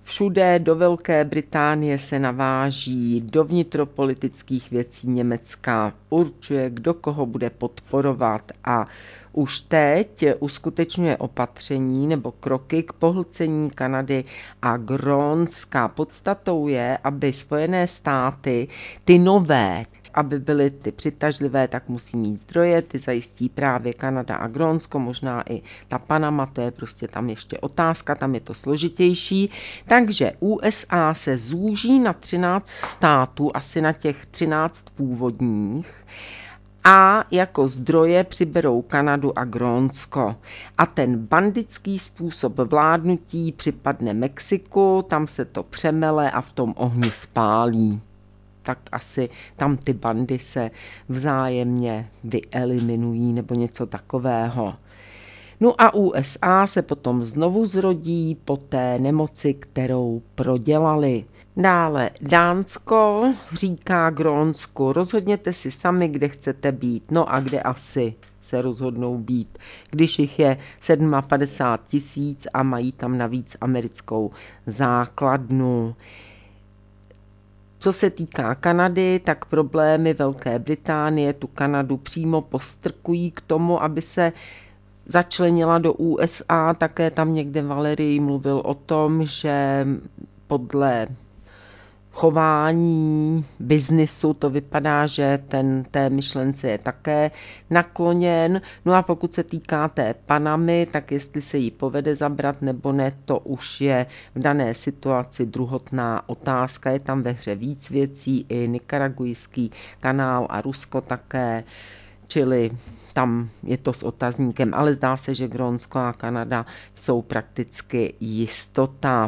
Všude do Velké Británie se naváží, do vnitropolitických věcí Německa určuje, kdo koho bude podporovat a už teď uskutečňuje opatření nebo kroky k pohlcení Kanady a Grónska. Podstatou je, aby Spojené státy, ty nové, aby byly ty přitažlivé, tak musí mít zdroje, ty zajistí právě Kanada a Grónsko, možná i ta Panama, to je prostě tam ještě otázka, tam je to složitější. Takže U S A se zúží na třináct států, asi na těch třináct původních, a jako zdroje přiberou Kanadu a Grónsko. A ten bandický způsob vládnutí připadne Mexiku, tam se to přemele a v tom ohni spálí. Tak asi tam ty bandy se vzájemně vyeliminují nebo něco takového. No a U S A se potom znovu zrodí po té nemoci, kterou prodělali. Dále Dánsko říká Grónsku, rozhodněte si sami, kde chcete být, no a kde asi se rozhodnou být, když jich je padesát sedm tisíc a mají tam navíc americkou základnu. Co se týká Kanady, tak problémy Velké Británie tu Kanadu přímo postrkují k tomu, aby se začlenila do U S A. Také tam někde Valerii mluvil o tom, že podle chování biznisu to vypadá, že ten té myšlence je také nakloněn. No a pokud se týká té Panamy, tak jestli se jí povede zabrat nebo ne, to už je v dané situaci druhotná otázka. Je tam ve hře víc věcí, i nikaragujský kanál a Rusko také, čili tam je to s otazníkem, ale zdá se, že Grónsko a Kanada jsou prakticky jistota.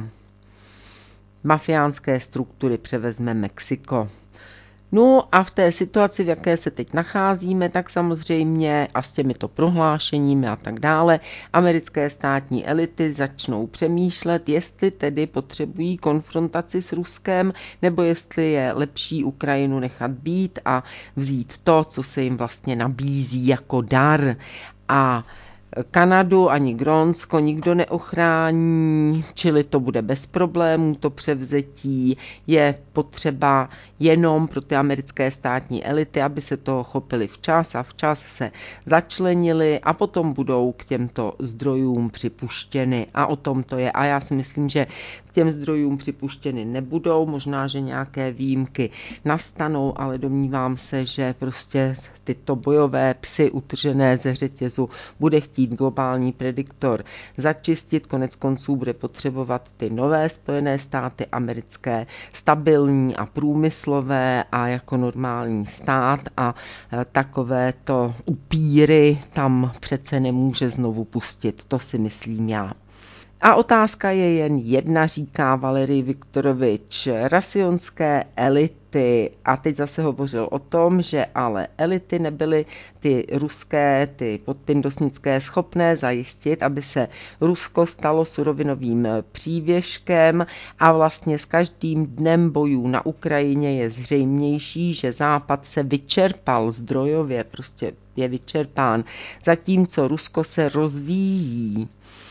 Mafiánské struktury převezme Mexiko. No a v té situaci, v jaké se teď nacházíme, tak samozřejmě a s těmito prohlášeními a tak dále, americké státní elity začnou přemýšlet, jestli tedy potřebují konfrontaci s Ruskem, nebo jestli je lepší Ukrajinu nechat být a vzít to, co se jim vlastně nabízí jako dar. A Kanadu ani Grónsko nikdo neochrání, čili to bude bez problémů, to převzetí je potřeba jenom pro ty americké státní elity, aby se toho chopili včas a včas se začlenili a potom budou k těmto zdrojům připuštěny. A o tom to je. A já si myslím, že k těm zdrojům připuštěny nebudou, možná, že nějaké výjimky nastanou, ale domnívám se, že prostě tyto bojové psy utržené ze řetězu bude chtít globální prediktor začistit, konec konců bude potřebovat ty nové Spojené státy americké, stabilní a průmyslové a jako normální stát a takovéto upíry tam přece nemůže znovu pustit, to si myslím já. A otázka je jen jedna, říká Valerij Viktorovič, rasionské elity. A teď zase hovořil o tom, že ale elity nebyly ty ruské, ty podpindosnické schopné zajistit, aby se Rusko stalo surovinovým přívěškem a vlastně s každým dnem bojů na Ukrajině je zřejmější, že Západ se vyčerpal zdrojově, prostě je vyčerpán, zatímco Rusko se rozvíjí.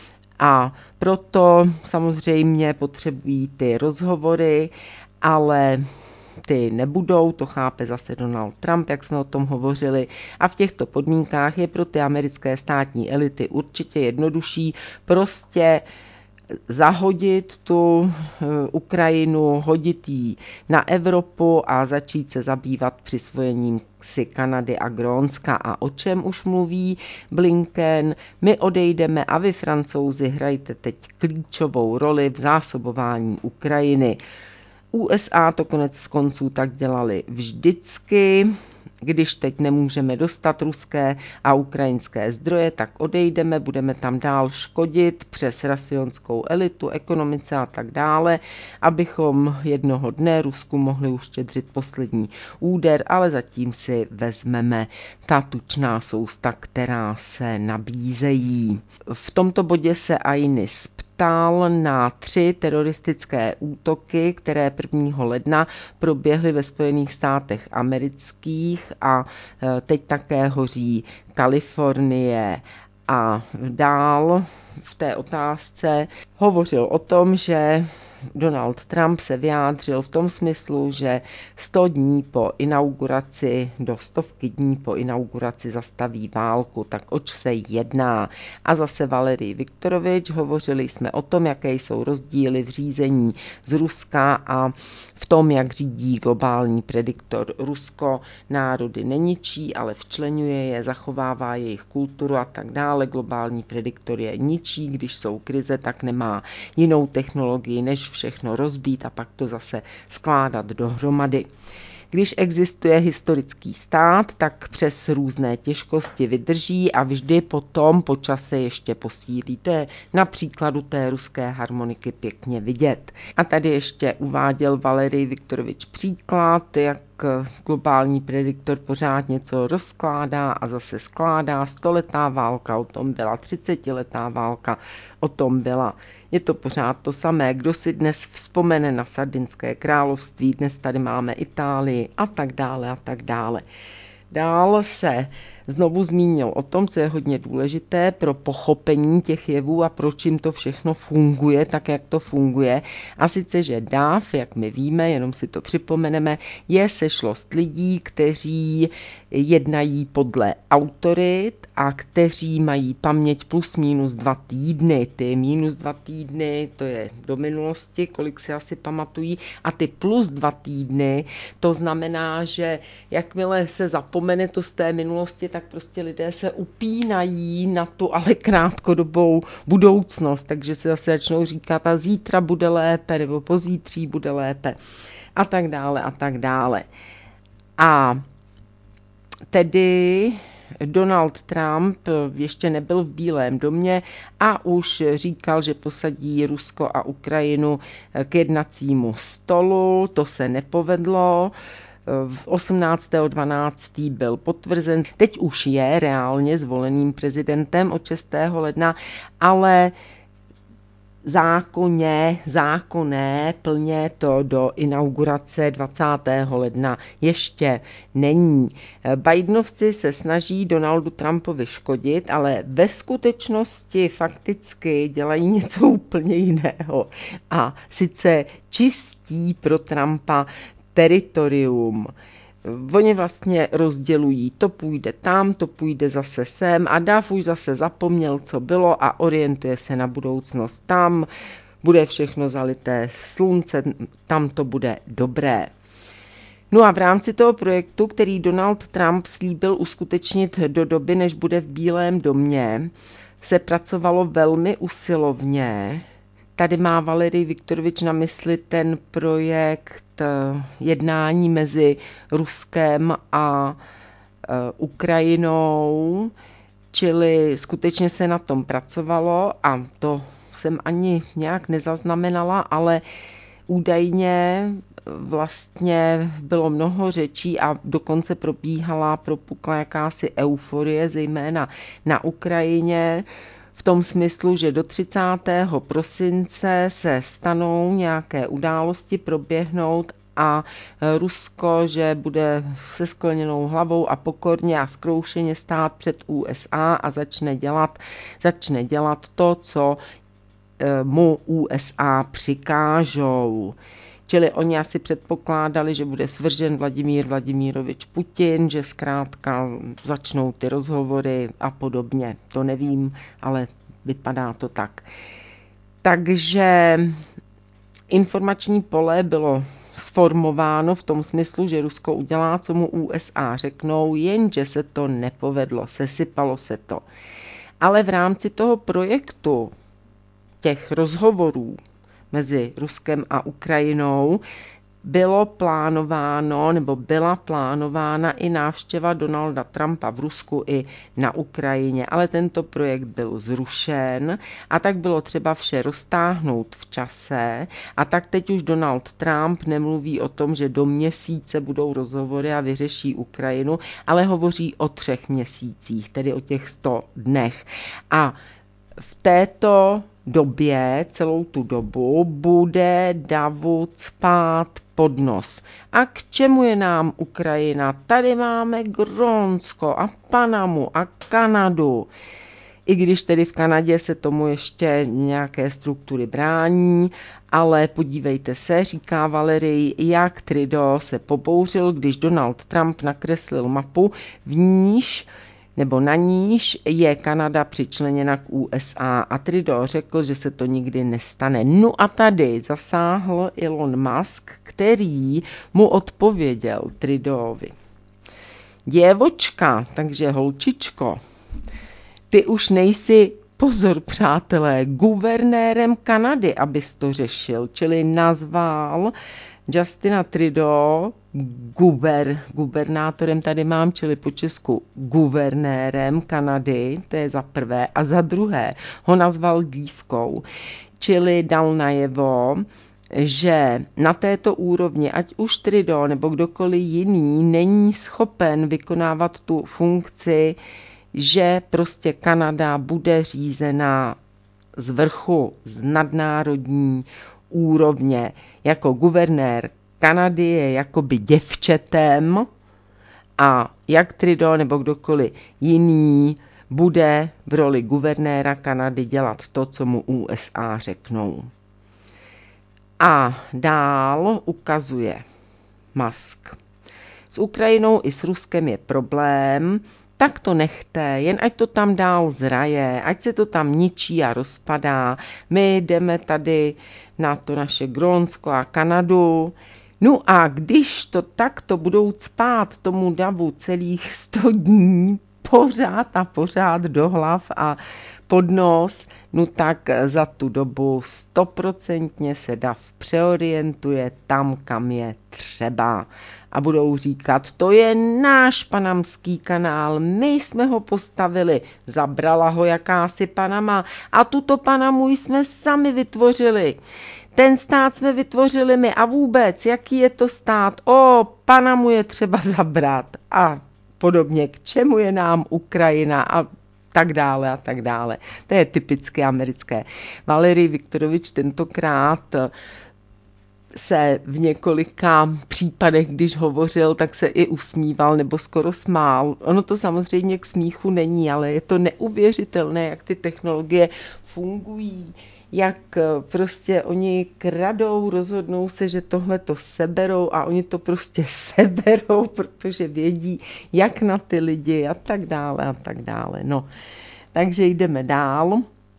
A proto samozřejmě potřebují ty rozhovory, ale ty nebudou, to chápe zase Donald Trump, jak jsme o tom hovořili. A v těchto podmínkách je pro ty americké státní elity určitě jednodušší prostě zahodit tu Ukrajinu, hodit ji na Evropu a začít se zabývat přisvojením si Kanady a Grónska. A o čem už mluví Blinken? My odejdeme a vy, Francouzi, hrajte teď klíčovou roli v zásobování Ukrajiny. U S A to konec konců tak dělali vždycky. Když teď nemůžeme dostat ruské a ukrajinské zdroje, tak odejdeme, budeme tam dál škodit přes rasionskou elitu, ekonomice a tak dále, abychom jednoho dne Rusku mohli uštědřit poslední úder, ale zatím si vezmeme ta tučná sousta, která se nabízejí. V tomto bodě se Ainis ptal na tři teroristické útoky, které prvního ledna proběhly ve Spojených státech amerických a teď také hoří Kalifornie. A dál v té otázce hovořil o tom, že Donald Trump se vyjádřil v tom smyslu, že sto dní po inauguraci, do stovky dní po inauguraci zastaví válku, tak oč se jedná. A zase Valerij Viktorovič, hovořili jsme o tom, jaké jsou rozdíly v řízení z Ruska a v tom, jak řídí globální prediktor. Rusko národy neničí, ale včleňuje je, zachovává jejich kulturu a tak dále. Globální prediktor je ničí, když jsou krize, tak nemá jinou technologii, než všechno rozbít a pak to zase skládat dohromady. Když existuje historický stát, tak přes různé těžkosti vydrží a vždy potom po čase ještě posílí. To je na příkladu té ruské harmoniky pěkně vidět. A tady ještě uváděl Valerij Viktorovič příklad, jak globální prediktor pořád něco rozkládá a zase skládá. Stoletá válka o tom byla, třicetiletá válka o tom byla. Je to pořád to samé. Kdo si dnes vzpomene na Sardinské království, dnes tady máme Itálii a tak dále a tak dále. Dál se znovu zmínil o tom, co je hodně důležité pro pochopení těch jevů a proč jim to všechno funguje, tak jak to funguje. A sice, že dáv, jak my víme, jenom si to připomeneme, je sešlost lidí, kteří jednají podle autorit a kteří mají paměť plus minus dva týdny. Ty minus dva týdny, to je do minulosti, kolik si asi pamatují, a ty plus dva týdny, to znamená, že jakmile se zapomene to z té minulosti, tak prostě lidé se upínají na tu ale krátkodobou budoucnost, takže se zase začnou říkat, a zítra bude lépe, nebo pozítří bude lépe, a tak dále, a tak dále. A tedy Donald Trump ještě nebyl v Bílém domě a už říkal, že posadí Rusko a Ukrajinu k jednacímu stolu, to se nepovedlo. osmnáctého dvanáctého byl potvrzen, teď už je reálně zvoleným prezidentem od šestého ledna, ale zákonně, zákonné plně to do inaugurace dvacátého ledna ještě není. Bidenovci se snaží Donaldu Trumpovi škodit, ale ve skutečnosti fakticky dělají něco úplně jiného. A sice čistí pro Trumpa teritorium. Oni vlastně rozdělují, to půjde tam, to půjde zase sem a Duff už zase zapomněl, co bylo a orientuje se na budoucnost. Tam bude všechno zalité slunce, tam to bude dobré. No a v rámci toho projektu, který Donald Trump slíbil uskutečnit do doby, než bude v Bílém domě, se pracovalo velmi usilovně. Tady má Valerij Viktorovič na mysli ten projekt jednání mezi Ruskem a Ukrajinou, čili skutečně se na tom pracovalo a to jsem ani nějak nezaznamenala, ale údajně vlastně bylo mnoho řečí a dokonce probíhala, propukla jakási euforie, zejména na Ukrajině, v tom smyslu, že do třicátého prosince se stanou nějaké události, proběhnout a Rusko, že bude se skloněnou hlavou a pokorně a zkroušeně stát před U S A a začne dělat, začne dělat to, co mu U S A přikážou. Čili oni asi předpokládali, že bude svržen Vladimír Vladimírovič Putin, že zkrátka začnou ty rozhovory a podobně. To nevím, ale vypadá to tak. Takže informační pole bylo sformováno v tom smyslu, že Rusko udělá, co mu U S A řeknou, jenže se to nepovedlo, sesypalo se to. Ale v rámci toho projektu těch rozhovorů mezi Ruskem a Ukrajinou bylo plánováno, nebo byla plánována i návštěva Donalda Trumpa v Rusku i na Ukrajině, ale tento projekt byl zrušen a tak bylo třeba vše roztáhnout v čase a tak teď už Donald Trump nemluví o tom, že do měsíce budou rozhovory a vyřeší Ukrajinu, ale hovoří o třech měsících, tedy o těch sto dnech. A v této době, celou tu dobu, bude Davut spát pod nos. A k čemu je nám Ukrajina? Tady máme Grónsko a Panamu a Kanadu. i když tedy v Kanadě se tomu ještě nějaké struktury brání, ale podívejte se, říká Valerie, jak Trudeau se pobouřil, když Donald Trump nakreslil mapu, v níž nebo na níž je Kanada přičleněna k U S A a Trudeau řekl, že se to nikdy nestane. No a tady zasáhl Elon Musk, který mu odpověděl Trudeauovi. Děvočka, takže holčičko, ty už nejsi, pozor přátelé, guvernérem Kanady, abys to řešil, čili nazval Justina Trudeau guber, gubernátorem tady mám, čili po česku guvernérem Kanady, to je za prvé, a za druhé ho nazval dívkou, čili dal najevo, že na této úrovni, ať už Trudeau nebo kdokoliv jiný, není schopen vykonávat tu funkci, že prostě Kanada bude řízená z vrchu, z nadnárodní úrovně. Jako guvernér Kanady je jakoby děvčetem a jak Trudeau nebo kdokoliv jiný bude v roli guvernéra Kanady dělat to, co mu U S A řeknou. A dál ukazuje Musk. S Ukrajinou i s Ruskem je problém, tak to nechte, jen ať to tam dál zraje, ať se to tam ničí a rozpadá. My jdeme tady na to naše Grónsko a Kanadu. No a když to takto budou cpát tomu davu celých sto dní, pořád a pořád do hlav a pod nos, no tak za tu dobu stoprocentně se dav přeorientuje tam, kam je třeba. A budou říkat, to je náš panamský kanál, my jsme ho postavili, zabrala ho jakási Panama a tuto Panamu jsme sami vytvořili. Ten stát jsme vytvořili my a vůbec, jaký je to stát? O, Panamu je třeba zabrat a podobně, k čemu je nám Ukrajina a tak dále a tak dále. To je typicky americké. Valery Viktorovič tentokrát se v několika případech, když hovořil, tak se i usmíval nebo skoro smál. Ono to samozřejmě k smíchu není, ale je to neuvěřitelné, jak ty technologie fungují, jak prostě oni kradou, rozhodnou se, že tohle to seberou a oni to prostě seberou, protože vědí, jak na ty lidi a tak dále a tak dále. No, takže jdeme dál.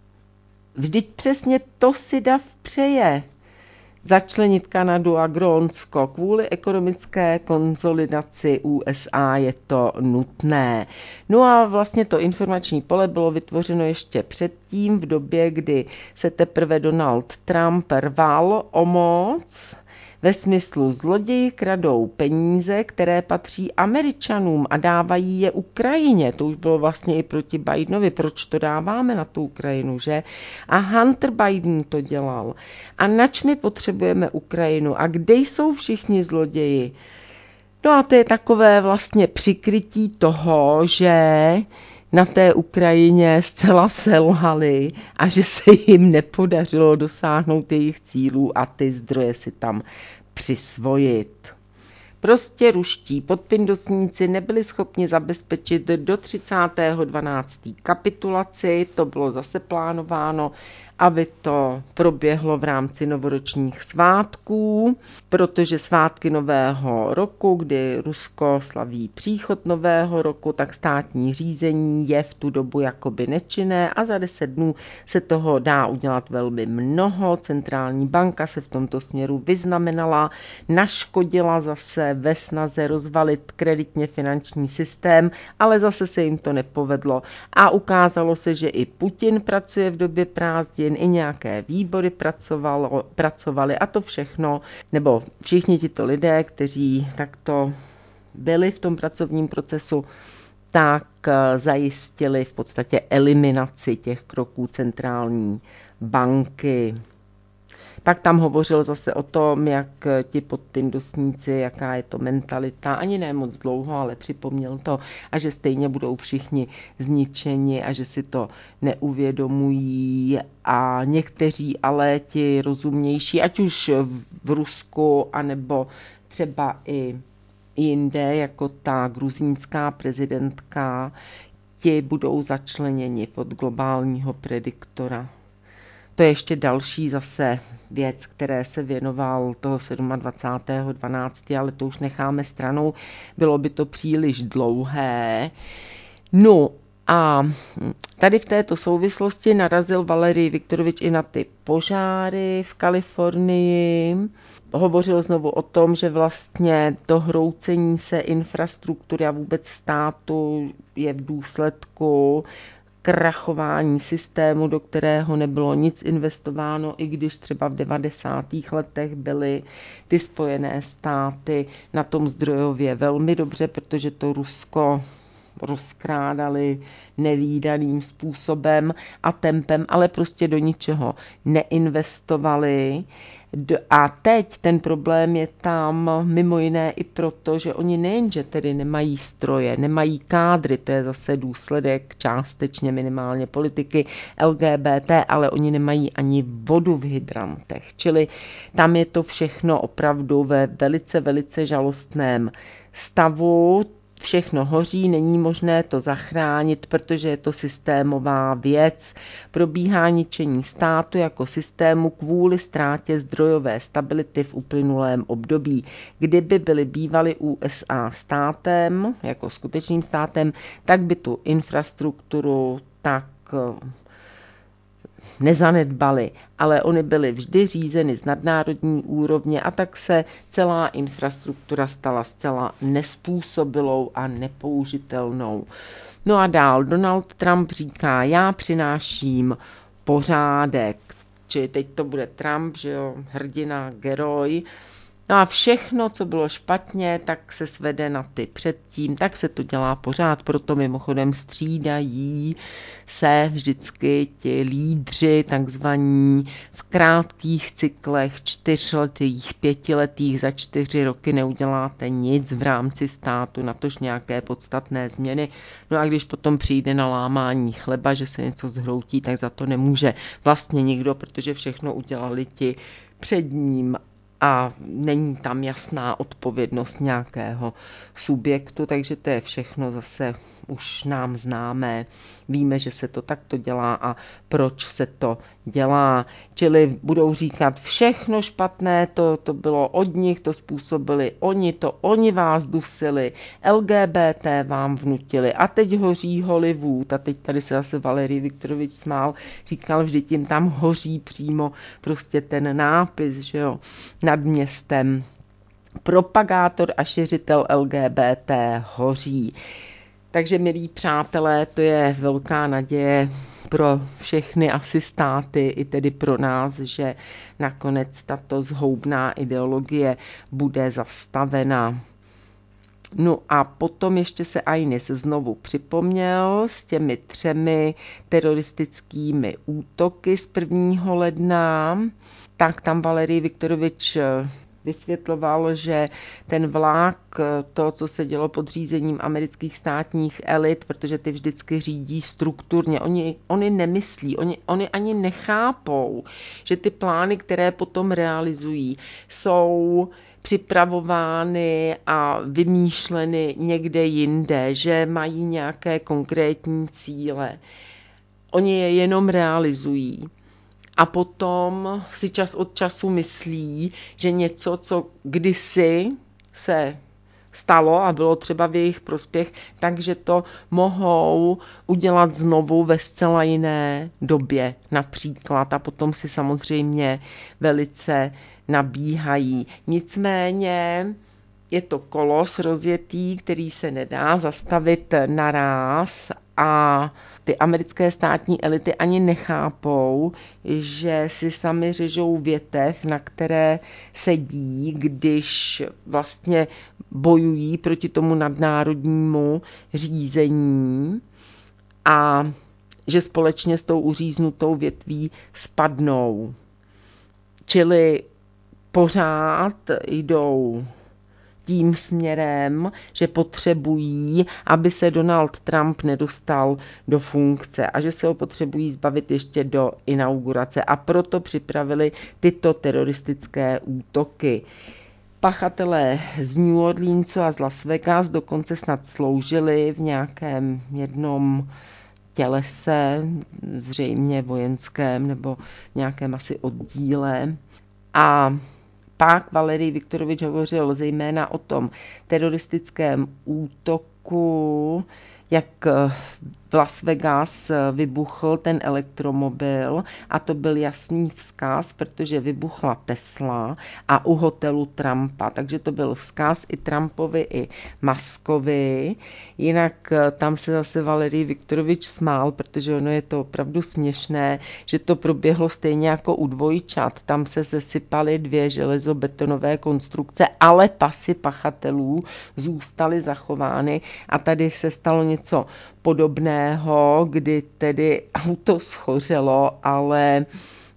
Vždyť přesně to si dav přeje. Začlenit Kanadu a Grónsko. Kvůli ekonomické konsolidaci U S A je to nutné. No a vlastně to informační pole bylo vytvořeno ještě předtím, v době, kdy se teprve Donald Trump rval o moc. Ve smyslu zloději kradou peníze, které patří Američanům a dávají je Ukrajině. To už bylo vlastně i proti Bidenovi. Proč to dáváme na tu Ukrajinu, že? A Hunter Biden to dělal. A nač my potřebujeme Ukrajinu? A kde jsou všichni zloději? No a to je takové vlastně přikrytí toho, že na té Ukrajině zcela selhali a že se jim nepodařilo dosáhnout jejich cílů a ty zdroje si tam přisvojit. Prostě ruští podpindosníci nebyli schopni zabezpečit do třicátého dvanáctého kapitulaci, to bylo zase plánováno, aby to proběhlo v rámci novoročních svátků, protože svátky Nového roku, kdy Rusko slaví příchod Nového roku, tak státní řízení je v tu dobu jakoby nečinné a za deset dnů se toho dá udělat velmi mnoho. Centrální banka se v tomto směru vyznamenala, naškodila zase ve snaze rozvalit kreditně finanční systém, ale zase se jim to nepovedlo a ukázalo se, že i Putin pracuje v době prázdnin, i nějaké výbory pracovalo, pracovali a to všechno, nebo všichni tito lidé, kteří takto byli v tom pracovním procesu, tak zajistili v podstatě eliminaci těch kroků centrální banky. Pak tam hovořil zase o tom, jak ti podpindusníci, jaká je to mentalita, ani ne moc dlouho, ale připomněl to, a že stejně budou všichni zničeni a že si to neuvědomují a někteří ale ti rozumnější, ať už v Rusku, anebo třeba i jinde, jako ta gruzínská prezidentka, ti budou začleněni pod globálního prediktora. To je ještě další zase věc, které se věnoval toho dvacátého sedmého dvanáctého ale to už necháme stranou, bylo by to příliš dlouhé. No a tady v této souvislosti narazil Valerij Viktorovič i na ty požáry v Kalifornii. Hovořil znovu o tom, že vlastně to hroucení se infrastruktury a vůbec státu je v důsledku krachování systému, do kterého nebylo nic investováno, i když třeba v devadesátých letech byly ty Spojené státy na tom zdrojově velmi dobře, protože to Rusko rozkrádali nevídaným způsobem a tempem, ale prostě do ničeho neinvestovali. A teď ten problém je tam mimo jiné i proto, že oni nejenže tedy nemají stroje, nemají kádry, to je zase důsledek částečně minimálně politiky L G B T, ale oni nemají ani vodu v hydrantech. Čili tam je to všechno opravdu ve velice, velice žalostném stavu. Všechno hoří, není možné to zachránit, protože je to systémová věc. Probíhá ničení státu jako systému kvůli ztrátě zdrojové stability v uplynulém období. Kdyby byly bývaly U S A státem, jako skutečným státem, tak by tu infrastrukturu tak nezanedbali, ale oni byly vždy řízeny z nadnárodní úrovně a tak se celá infrastruktura stala zcela nespůsobilou a nepoužitelnou. No a dál Donald Trump říká, já přináším pořádek, či teď to bude Trump, že jo, hrdina, geroj. No a všechno, co bylo špatně, tak se svede na ty předtím, tak se to dělá pořád, proto mimochodem střídají se vždycky ti lídři, takzvaní v krátkých cyklech, čtyřletých, pětiletých, za čtyři roky neuděláte nic v rámci státu, natož nějaké podstatné změny. No a když potom přijde na lámání chleba, že se něco zhroutí, tak za to nemůže vlastně nikdo, protože všechno udělali ti před ním a není tam jasná odpovědnost nějakého subjektu, takže to je všechno zase už nám známé. Víme, že se to takto dělá a proč se to dělá. Čili budou říkat všechno špatné, to, to bylo od nich, to způsobili oni, to oni vás dusili, L G B T vám vnutili a teď hoří Hollywood a teď tady se zase Valerij Viktorovič smál, říkal, vždyť jim tam hoří přímo prostě ten nápis, že jo, nad městem. Propagátor a šiřitel L G B T hoří. Takže, milí přátelé, to je velká naděje pro všechny asi státy, i tedy pro nás, že nakonec tato zhoubná ideologie bude zastavena. No a potom ještě se Ainis znovu připomněl s těmi třemi teroristickými útoky z prvního ledna. Tak tam Valerij Viktorovič vysvětloval, že ten vlak, to, co se dělo pod řízením amerických státních elit, protože ty vždycky řídí strukturně, oni, oni nemyslí, oni, oni ani nechápou, že ty plány, které potom realizují, jsou připravovány a vymýšleny někde jinde, že mají nějaké konkrétní cíle. Oni je jenom realizují. A potom si čas od času myslí, že něco, co kdysi se stalo a bylo třeba v jejich prospěch, takže to mohou udělat znovu ve zcela jiné době například a potom si samozřejmě velice nabíhají. Nicméně je to kolos rozjetý, který se nedá zastavit naráz a ty americké státní elity ani nechápou, že si sami řežou větev, na které sedí, když vlastně bojují proti tomu nadnárodnímu řízení a že společně s tou uříznutou větví spadnou. Čili pořád jdou tím směrem, že potřebují, aby se Donald Trump nedostal do funkce a že se ho potřebují zbavit ještě do inaugurace a proto připravili tyto teroristické útoky. Pachatelé z New Orleansu a z Las Vegas dokonce snad sloužili v nějakém jednom tělese, zřejmě vojenském nebo nějakém asi oddíle. A pak Valerij Viktorovič hovořil zejména o tom teroristickém útoku, jak v Las Vegas vybuchl ten elektromobil, a to byl jasný vzkaz, protože vybuchla Tesla a u hotelu Trumpa, takže to byl vzkaz i Trumpovi, i Muskovi. Jinak tam se zase Valerij Viktorovič smál, protože ono je to opravdu směšné, že to proběhlo stejně jako u dvojčat. Tam se sesypaly dvě železobetonové konstrukce, ale pasy pachatelů zůstaly zachovány, a tady se stalo něco podobného, kdy tedy auto schořelo, ale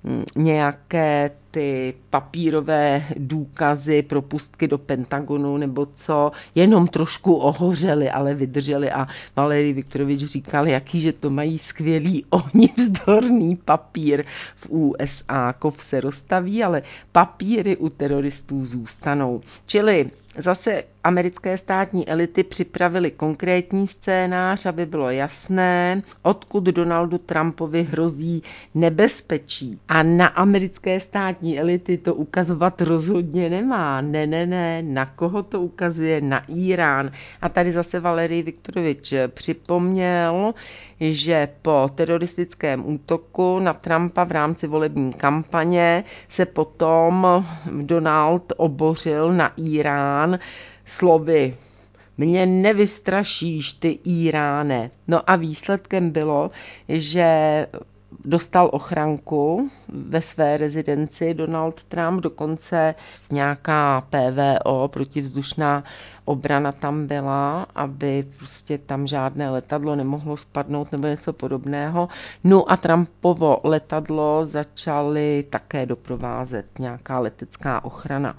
nějaké ty papírové důkazy, propustky do Pentagonu nebo co, jenom trošku ohořely, ale vydržely, a Valerij Viktorovič říkal, jaký, že to mají skvělý ohnivzdorný papír v U S A. Kov se rozstaví, ale papíry u teroristů zůstanou. Čili zase americké státní elity připravily konkrétní scénář, aby bylo jasné, odkud Donaldu Trumpovi hrozí nebezpečí. A na americké státní elity to ukazovat rozhodně nemá. Ne, ne, ne. Na koho to ukazuje? Na Írán. A tady zase Valerij Viktorovič připomněl, že po teroristickém útoku na Trumpa v rámci volební kampaně se potom Donald obořil na Írán slovy: mě nevystrašíš, ty Íráne. No a výsledkem bylo, že dostal ochranku ve své rezidenci Donald Trump, dokonce nějaká P V O, protivzdušná obrana tam byla, aby prostě tam žádné letadlo nemohlo spadnout nebo něco podobného. No a Trumpovo letadlo začaly také doprovázet nějaká letecká ochrana.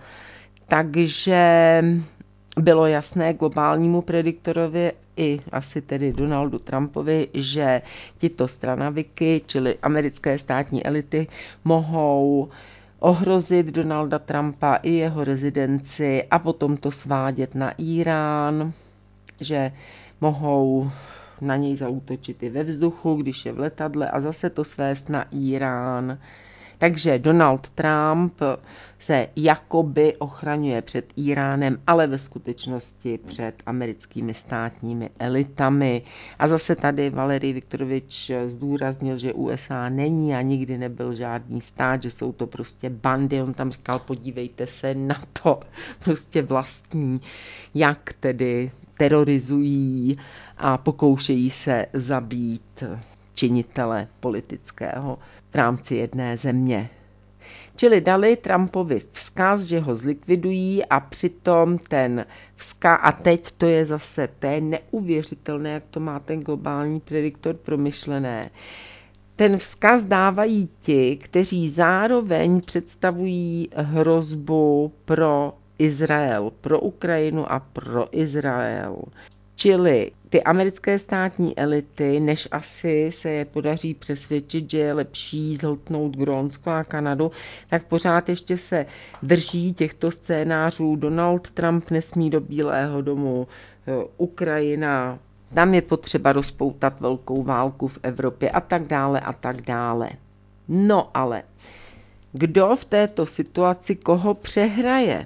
Takže bylo jasné globálnímu prediktorovi i asi tedy Donaldu Trumpovi, že tito stranaviky, čili americké státní elity, mohou ohrozit Donalda Trumpa i jeho rezidenci a potom to svádět na Írán, že mohou na něj zaútočit i ve vzduchu, když je v letadle, a zase to svést na Írán. Takže Donald Trump se jakoby ochraňuje před Íránem, ale ve skutečnosti před americkými státními elitami. A zase tady Valerij Viktorovič zdůraznil, že U S A není a nikdy nebyl žádný stát, že jsou to prostě bandy. On tam říkal, podívejte se na to, prostě vlastní, jak tedy terorizují a pokoušejí se zabít činitele politického v rámci jedné země. Čili dali Trumpovi vzkaz, že ho zlikvidují, a přitom ten vzkaz, a teď to je zase, to je neuvěřitelné, jak to má ten globální prediktor promyšlené. Ten vzkaz dávají ti, kteří zároveň představují hrozbu pro Izrael, pro Ukrajinu a pro Izrael. Čili ty americké státní elity, než asi se je podaří přesvědčit, že je lepší zhltnout Grónsko a Kanadu, tak pořád ještě se drží těchto scénářů. Donald Trump nesmí do Bílého domu, Ukrajina, tam je potřeba rozpoutat velkou válku v Evropě a tak dále a tak dále. No ale kdo v této situaci koho přehraje?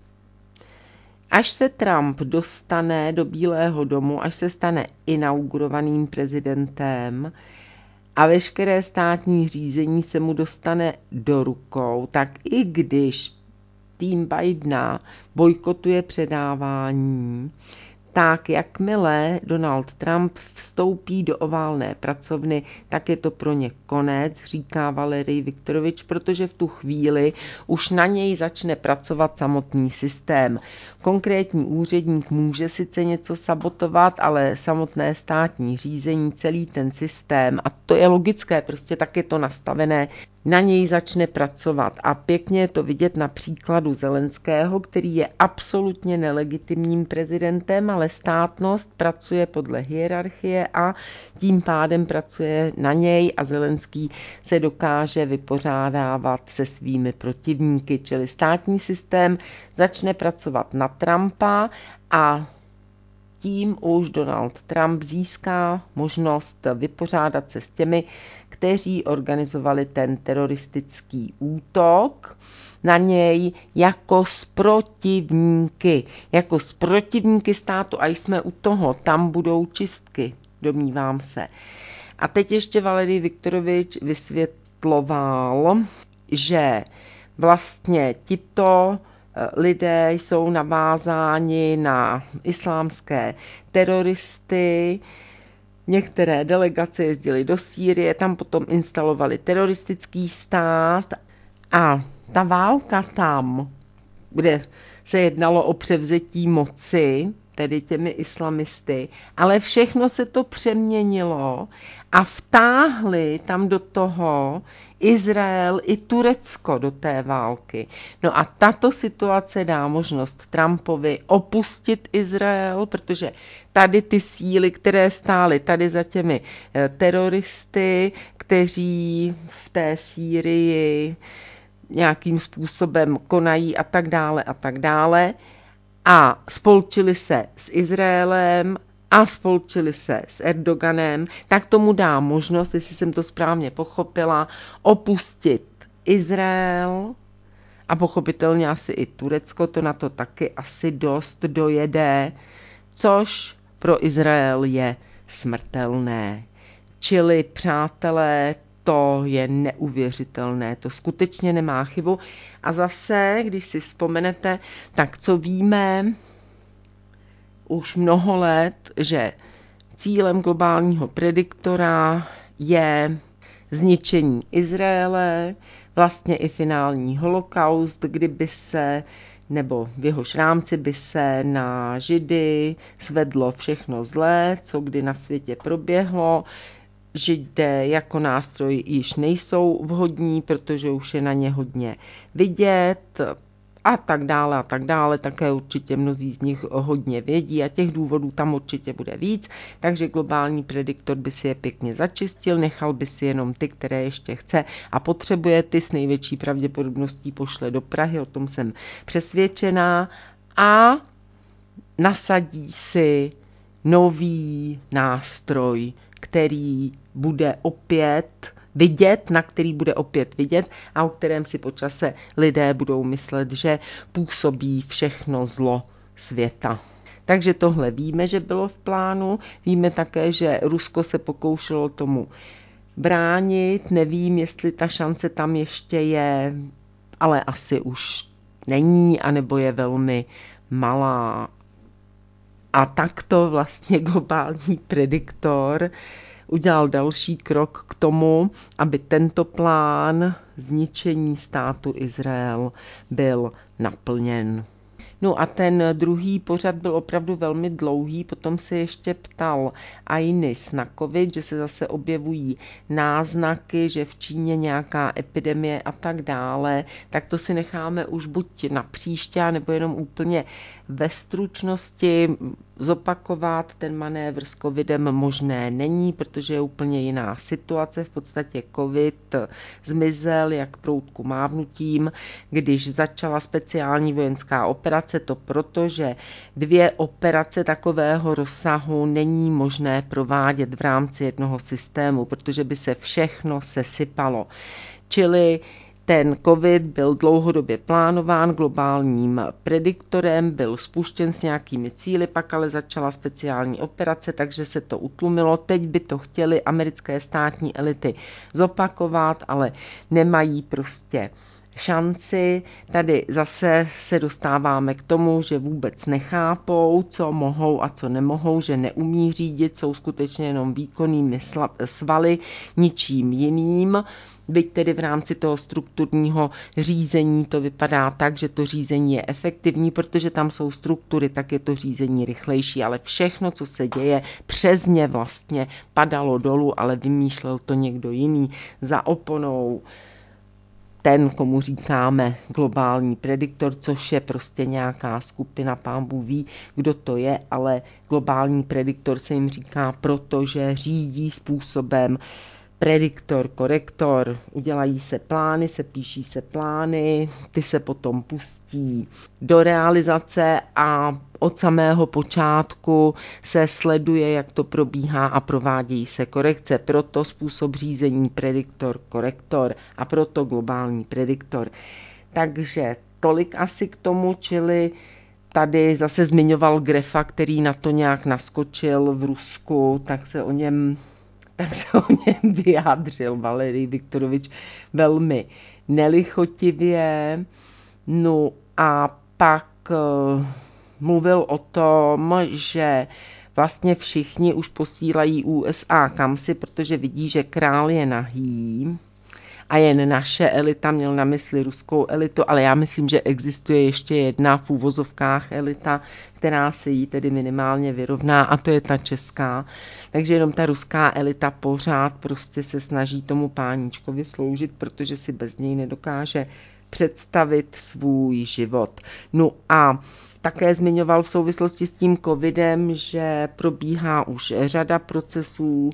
Až se Trump dostane do Bílého domu, až se stane inaugurovaným prezidentem a veškeré státní řízení se mu dostane do rukou, tak i když tým Bidena bojkotuje předávání, tak jakmile Donald Trump vstoupí do oválné pracovny, tak je to pro ně konec, říká Valerij Viktorovič, protože v tu chvíli už na něj začne pracovat samotný systém. Konkrétní úředník může sice něco sabotovat, ale samotné státní řízení, celý ten systém, a to je logické, prostě tak je to nastavené, na něj začne pracovat. A pěkně je to vidět na příkladu Zelenského, který je absolutně nelegitimním prezidentem, ale státnost pracuje podle hierarchie a tím pádem pracuje na něj a Zelenský se dokáže vypořádávat se svými protivníky, čili státní systém začne pracovat na Trumpa a tím už Donald Trump získá možnost vypořádat se s těmi, kteří organizovali ten teroristický útok na něj jako s protivníky, jako s protivníky státu a jsme u toho, tam budou čistky, domnívám se. A teď ještě Valerij Viktorovič vysvětloval, že vlastně tito lidé jsou navázáni na islámské teroristy, některé delegace jezdily do Sýrie, tam potom instalovali teroristický stát a ta válka tam, kde se jednalo o převzetí moci, tedy těmi islamisty, ale všechno se to přeměnilo a vtáhli tam do toho Izrael i Turecko do té války. No a tato situace dá možnost Trumpovi opustit Izrael, protože tady ty síly, které stály tady za těmi teroristy, kteří v té Sýrii nějakým způsobem konají a tak dále a tak dále, a spolčili se s Izraelem a spolčili se s Erdoganem, tak tomu dá možnost, jestli jsem to správně pochopila, opustit Izrael a pochopitelně asi i Turecko, to na to taky asi dost dojede, což pro Izrael je smrtelné. Čili, přátelé, to je neuvěřitelné, to skutečně nemá chybu. A zase, když si vzpomenete, tak co víme už mnoho let, že cílem globálního prediktora je zničení Izraele, vlastně i finální holokaust, kdyby se, nebo v jehož rámci by se na Židy svedlo všechno zlé, co kdy na světě proběhlo. Židé jako nástroj již nejsou vhodní, protože už je na ně hodně vidět a tak dále a tak dále. Také určitě mnozí z nich hodně vědí a těch důvodů tam určitě bude víc, takže globální prediktor by si je pěkně začistil, nechal by si jenom ty, které ještě chce a potřebuje, ty s největší pravděpodobností pošle do Prahy, o tom jsem přesvědčená, a nasadí si nový nástroj, který bude opět vidět, na který bude opět vidět a o kterém si po čase lidé budou myslet, že působí všechno zlo světa. Takže tohle víme, že bylo v plánu. Víme také, že Rusko se pokoušelo tomu bránit. Nevím, jestli ta šance tam ještě je, ale asi už není, anebo je velmi malá. A takto vlastně globální prediktor udělal další krok k tomu, aby tento plán zničení státu Izrael byl naplněn. No a ten druhý pořad byl opravdu velmi dlouhý, potom se ještě ptal Ainis na covid, že se zase objevují náznaky, že v Číně nějaká epidemie a tak dále, tak to si necháme už buď na příště, nebo jenom úplně ve stručnosti zopakovat. Ten manévr s covidem možné není, protože je úplně jiná situace. V podstatě covid zmizel jak proutku mávnutím, když začala speciální vojenská operace, to proto, že dvě operace takového rozsahu není možné provádět v rámci jednoho systému, protože by se všechno sesypalo. Čili ten covid byl dlouhodobě plánován globálním prediktorem, byl spuštěn s nějakými cíli, pak ale začala speciální operace, takže se to utlumilo. Teď by to chtěly americké státní elity zopakovat, ale nemají prostě šanci. Tady zase se dostáváme k tomu, že vůbec nechápou, co mohou a co nemohou, že neumí řídit, jsou skutečně jenom výkonnými svaly, ničím jiným. Byť tedy v rámci toho strukturního řízení to vypadá tak, že to řízení je efektivní, protože tam jsou struktury, tak je to řízení rychlejší, ale všechno, co se děje, přes ně vlastně padalo dolů, ale vymýšlel to někdo jiný za oponou ten, komu říkáme globální prediktor, což je prostě nějaká skupina, pán Bůh ví, kdo to je, ale globální prediktor se jim říká, protože řídí způsobem prediktor, korektor, udělají se plány, se píší se plány, ty se potom pustí do realizace a od samého počátku se sleduje, jak to probíhá a provádějí se korekce. Proto způsob řízení prediktor, korektor a proto globální prediktor. Takže tolik asi k tomu, čili tady zase zmiňoval Grefa, který na to nějak naskočil v Rusku, tak se o něm tak se o něm vyjádřil Valerij Viktorovič velmi nelichotivě. No a pak uh, mluvil o tom, že vlastně všichni už posílají U S A kamsi, protože vidí, že král je nahý a jen naše elita, měl na mysli ruskou elitu, ale já myslím, že existuje ještě jedna v úvozovkách elita, která se jí tedy minimálně vyrovná, a to je ta česká. Takže jenom ta ruská elita pořád prostě se snaží tomu páníčkovi sloužit, protože si bez něj nedokáže představit svůj život. No a také zmiňoval v souvislosti s tím covidem, že probíhá už řada procesů,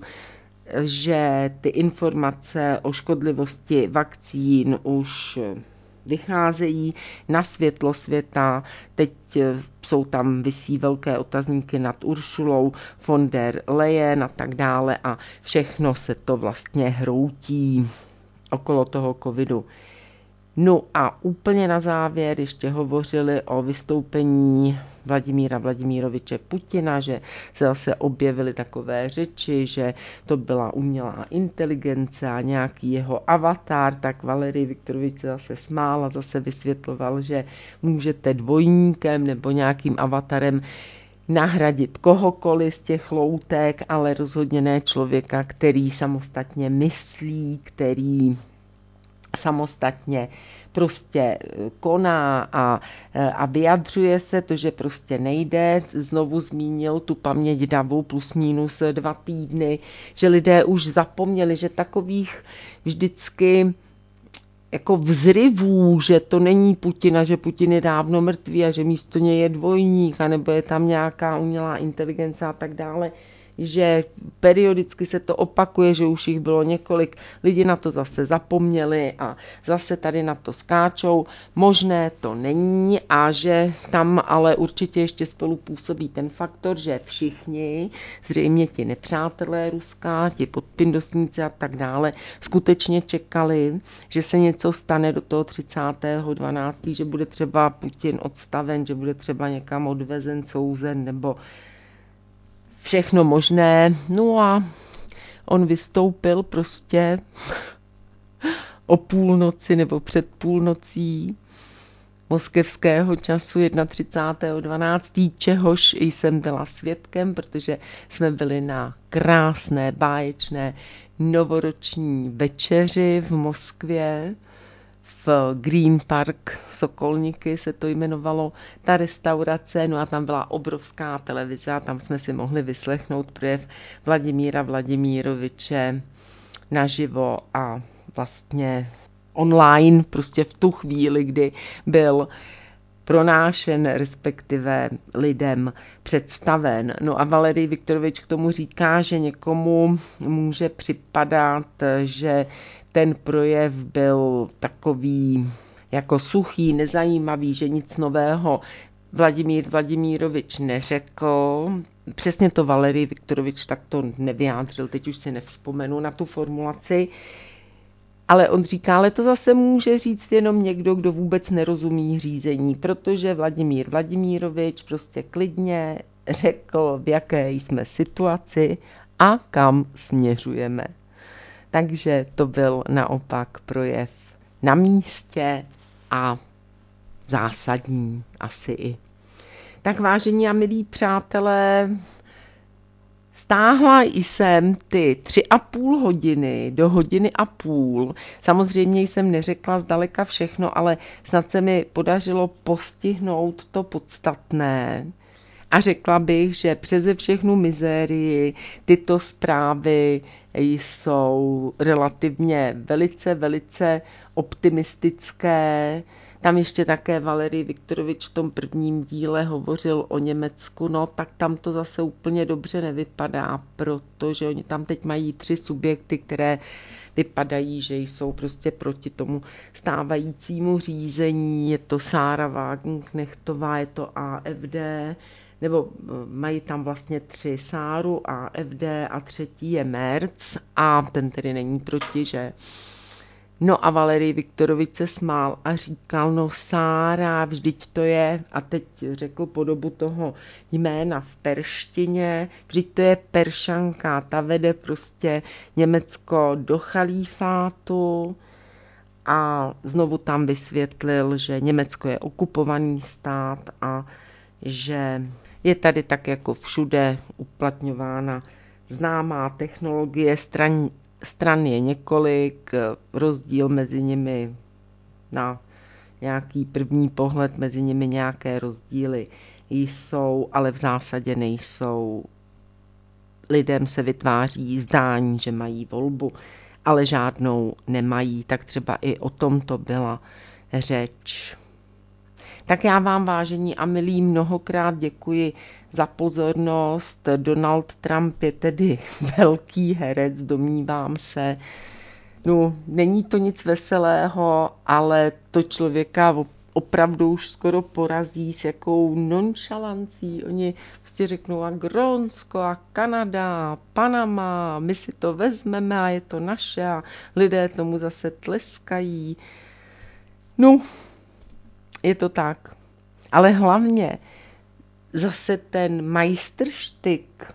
že ty informace o škodlivosti vakcín už vycházejí na světlo světa. Teď jsou tam visí velké otazníky nad Uršulou von der Leyen a tak dále a všechno se to vlastně hroutí okolo toho covidu. No a úplně na závěr ještě hovořili o vystoupení Vladimíra Vladimíroviče Putina, že se zase objevily takové řeči, že to byla umělá inteligence a nějaký jeho avatar, tak Valerij Viktorovič se zase smál a zase vysvětloval, že můžete dvojníkem nebo nějakým avatarem nahradit kohokoliv z těch loutek, ale rozhodně ne člověka, který samostatně myslí, který samostatně prostě koná a, a vyjadřuje se, to, že prostě nejde. Znovu zmínil tu paměť davu plus minus dva týdny, že lidé už zapomněli, že takových vždycky jako vzrivů, že to není Putin a že Putin je dávno mrtvý a že místo něj je dvojník a nebo je tam nějaká umělá inteligence a tak dále, že periodicky se to opakuje, že už jich bylo několik, lidi na to zase zapomněli a zase tady na to skáčou. Možné to není a že tam ale určitě ještě spolu působí ten faktor, že všichni, zřejmě ti nepřátelé ruská, ti podpindosníci a tak dále, skutečně čekali, že se něco stane do toho třicátého dvanáctého že bude třeba Putin odstaven, že bude třeba někam odvezen, souzen nebo všechno možné. No a on vystoupil prostě o půlnoci nebo před půlnocí moskevského času třicátého dvanáctého čehož jsem byla svědkem, protože jsme byli na krásné, báječné novoroční večeři v Moskvě, v Green Park Sokolníky se to jmenovalo, ta restaurace, no a tam byla obrovská televize a tam jsme si mohli vyslechnout projev Vladimíra Vladimíroviče naživo a vlastně online, prostě v tu chvíli, kdy byl pronášen, respektive lidem představen. No a Valerij Viktorovič k tomu říká, že někomu může připadat, že ten projev byl takový jako suchý, nezajímavý, že nic nového Vladimír Vladimírovič neřekl. Přesně to Valerij Viktorovič takto nevyjádřil, teď už si nevzpomenu na tu formulaci, ale on říká, ale to zase může říct jenom někdo, kdo vůbec nerozumí řízení, protože Vladimír Vladimírovič prostě klidně řekl, v jaké jsme situaci a kam směřujeme. Takže to byl naopak projev na místě a zásadní asi i. Tak vážení a milí přátelé, stáhla jsem ty tři a půl hodiny do hodiny a půl. Samozřejmě jsem neřekla zdaleka všechno, ale snad se mi podařilo postihnout to podstatné. A řekla bych, že přeze všechnu mizérii tyto zprávy jsou relativně velice, velice optimistické. Tam ještě také Valerij Viktorovič v tom prvním díle hovořil o Německu, no tak tam to zase úplně dobře nevypadá, protože oni tam teď mají tři subjekty, které vypadají, že jsou prostě proti tomu stávajícímu řízení. Je to Sára Wagenknechtová, je to A F D, nebo mají tam vlastně tři, Sáru, A F D a třetí je Merz a ten tedy není proti, že? No a Valerij Viktorovič se smál a říkal, no Sára, vždyť to je, a teď řekl podobu toho jména v perštině, vždyť to je Peršanka, ta vede prostě Německo do chalífátu a znovu tam vysvětlil, že Německo je okupovaný stát a že je tady tak jako všude uplatňována známá technologie, stran, stran je několik, rozdíl mezi nimi na nějaký první pohled, mezi nimi nějaké rozdíly jsou, ale v zásadě nejsou. Lidem se vytváří zdání, že mají volbu, ale žádnou nemají, tak třeba i o tomto byla řeč. Tak já vám, vážení a milí, mnohokrát děkuji za pozornost. Donald Trump je tedy velký herec, domnívám se. No, není to nic veselého, ale to člověka opravdu už skoro porazí, s jakou nonchalancí. Oni prostě řeknou a Grónsko a Kanada, Panama, my si to vezmeme a je to naše a lidé tomu zase tleskají. No, je to tak. Ale hlavně zase ten majstrštyk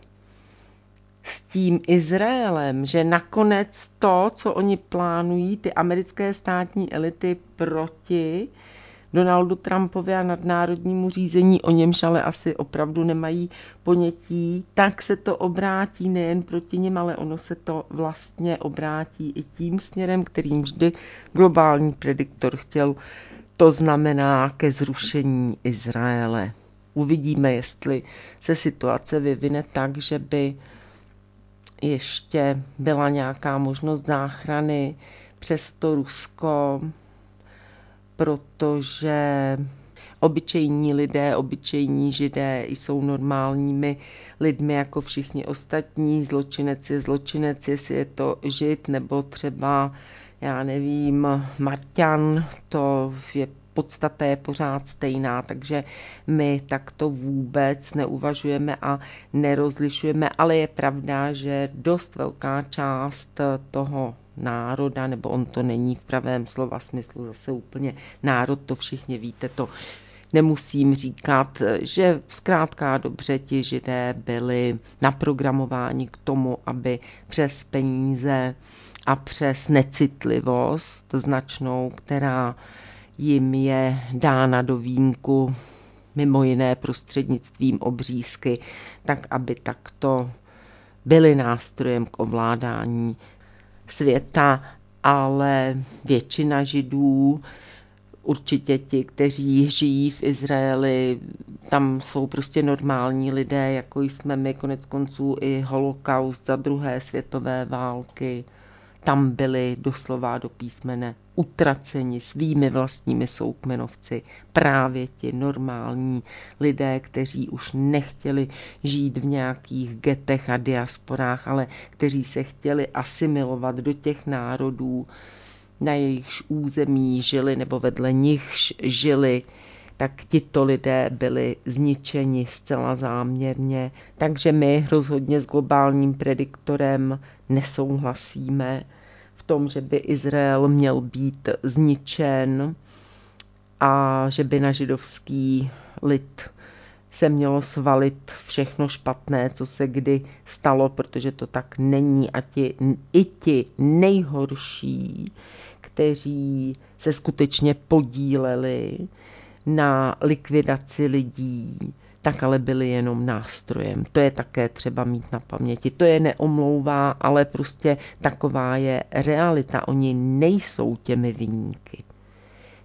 s tím Izraelem, že nakonec to, co oni plánují, ty americké státní elity proti Donaldu Trumpovi a nadnárodnímu řízení, o němž ale asi opravdu nemají ponětí, tak se to obrátí nejen proti nim, ale ono se to vlastně obrátí i tím směrem, kterým vždy globální prediktor chtěl. To znamená ke zrušení Izraele. Uvidíme, jestli se situace vyvine tak, že by ještě byla nějaká možnost záchrany přes to Rusko, protože obyčejní lidé, obyčejní Židé jsou normálními lidmi jako všichni ostatní. Zločinec je zločinec, jestli je to Žid nebo třeba, já nevím, Marťan, to je podstata je pořád stejná, takže my takto vůbec neuvažujeme a nerozlišujeme, ale je pravda, že dost velká část toho národa, nebo on to není v pravém slova smyslu zase úplně národ, to všichni víte, to nemusím říkat, že zkrátka dobře ti Židé byli naprogramováni k tomu, aby přes peníze a přes necitlivost značnou, která jim je dána do vínku, mimo jiné prostřednictvím obřízky, tak aby takto byli nástrojem k ovládání světa, ale většina Židů, určitě ti, kteří žijí v Izraeli, tam jsou prostě normální lidé, jako jsme my, konec konců i holokaust za druhé světové války. Tam byli doslova do písmene utraceni svými vlastními soukmenovci, právě ti normální lidé, kteří už nechtěli žít v nějakých getech a diasporách, ale kteří se chtěli asimilovat do těch národů, na jejichž území žili nebo vedle nichž žili, tak tito lidé byli zničeni zcela záměrně. Takže my rozhodně s globálním prediktorem nesouhlasíme v tom, že by Izrael měl být zničen a že by na židovský lid se mělo svalit všechno špatné, co se kdy stalo, protože to tak není. A ti, i ti nejhorší, kteří se skutečně podíleli na likvidaci lidí, tak ale byli jenom nástrojem. To je také třeba mít na paměti. To je neomlouvá, ale prostě taková je realita. Oni nejsou těmi viníky.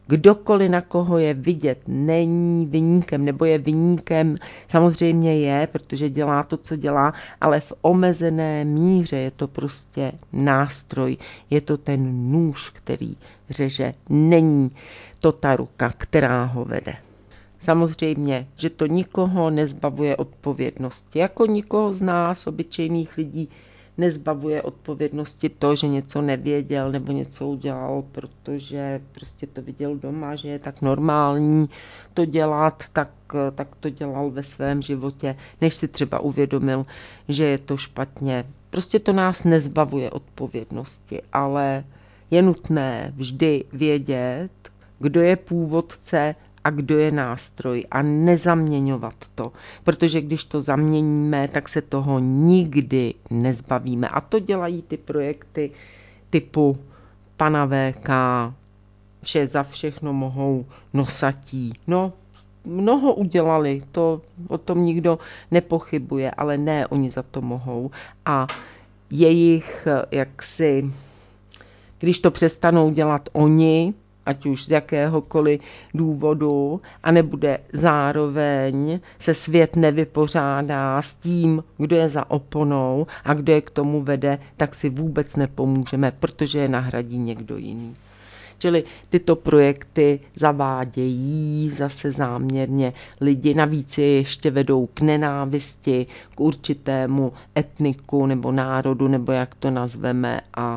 Kdokoliv, na koho je vidět, není viníkem, nebo je viníkem, samozřejmě je, protože dělá to, co dělá, ale v omezené míře je to prostě nástroj, je to ten nůž, který řeže, není to ta ruka, která ho vede. Samozřejmě, že to nikoho nezbavuje odpovědnosti, jako nikoho z nás, obyčejných lidí, nezbavuje odpovědnosti to, že něco nevěděl nebo něco udělal, protože prostě to viděl doma, že je tak normální to dělat, tak, tak to dělal ve svém životě, než si třeba uvědomil, že je to špatně. Prostě to nás nezbavuje odpovědnosti, ale je nutné vždy vědět, kdo je původce a kdo je nástroj a nezaměňovat to, protože když to zaměníme, tak se toho nikdy nezbavíme. A to dělají ty projekty typu pana V K, vše za všechno mohou nosatí. No, mnoho udělali, to o tom nikdo nepochybuje, ale ne, oni za to mohou. A jejich, jaksi, když to přestanou dělat oni, ať už z jakéhokoliv důvodu, a nebude zároveň se svět nevypořádá s tím, kdo je za oponou a kdo je k tomu vede, tak si vůbec nepomůžeme, protože je nahradí někdo jiný. Čili tyto projekty zavádějí zase záměrně lidi, navíc je ještě vedou k nenávisti, k určitému etniku nebo národu, nebo jak to nazveme, a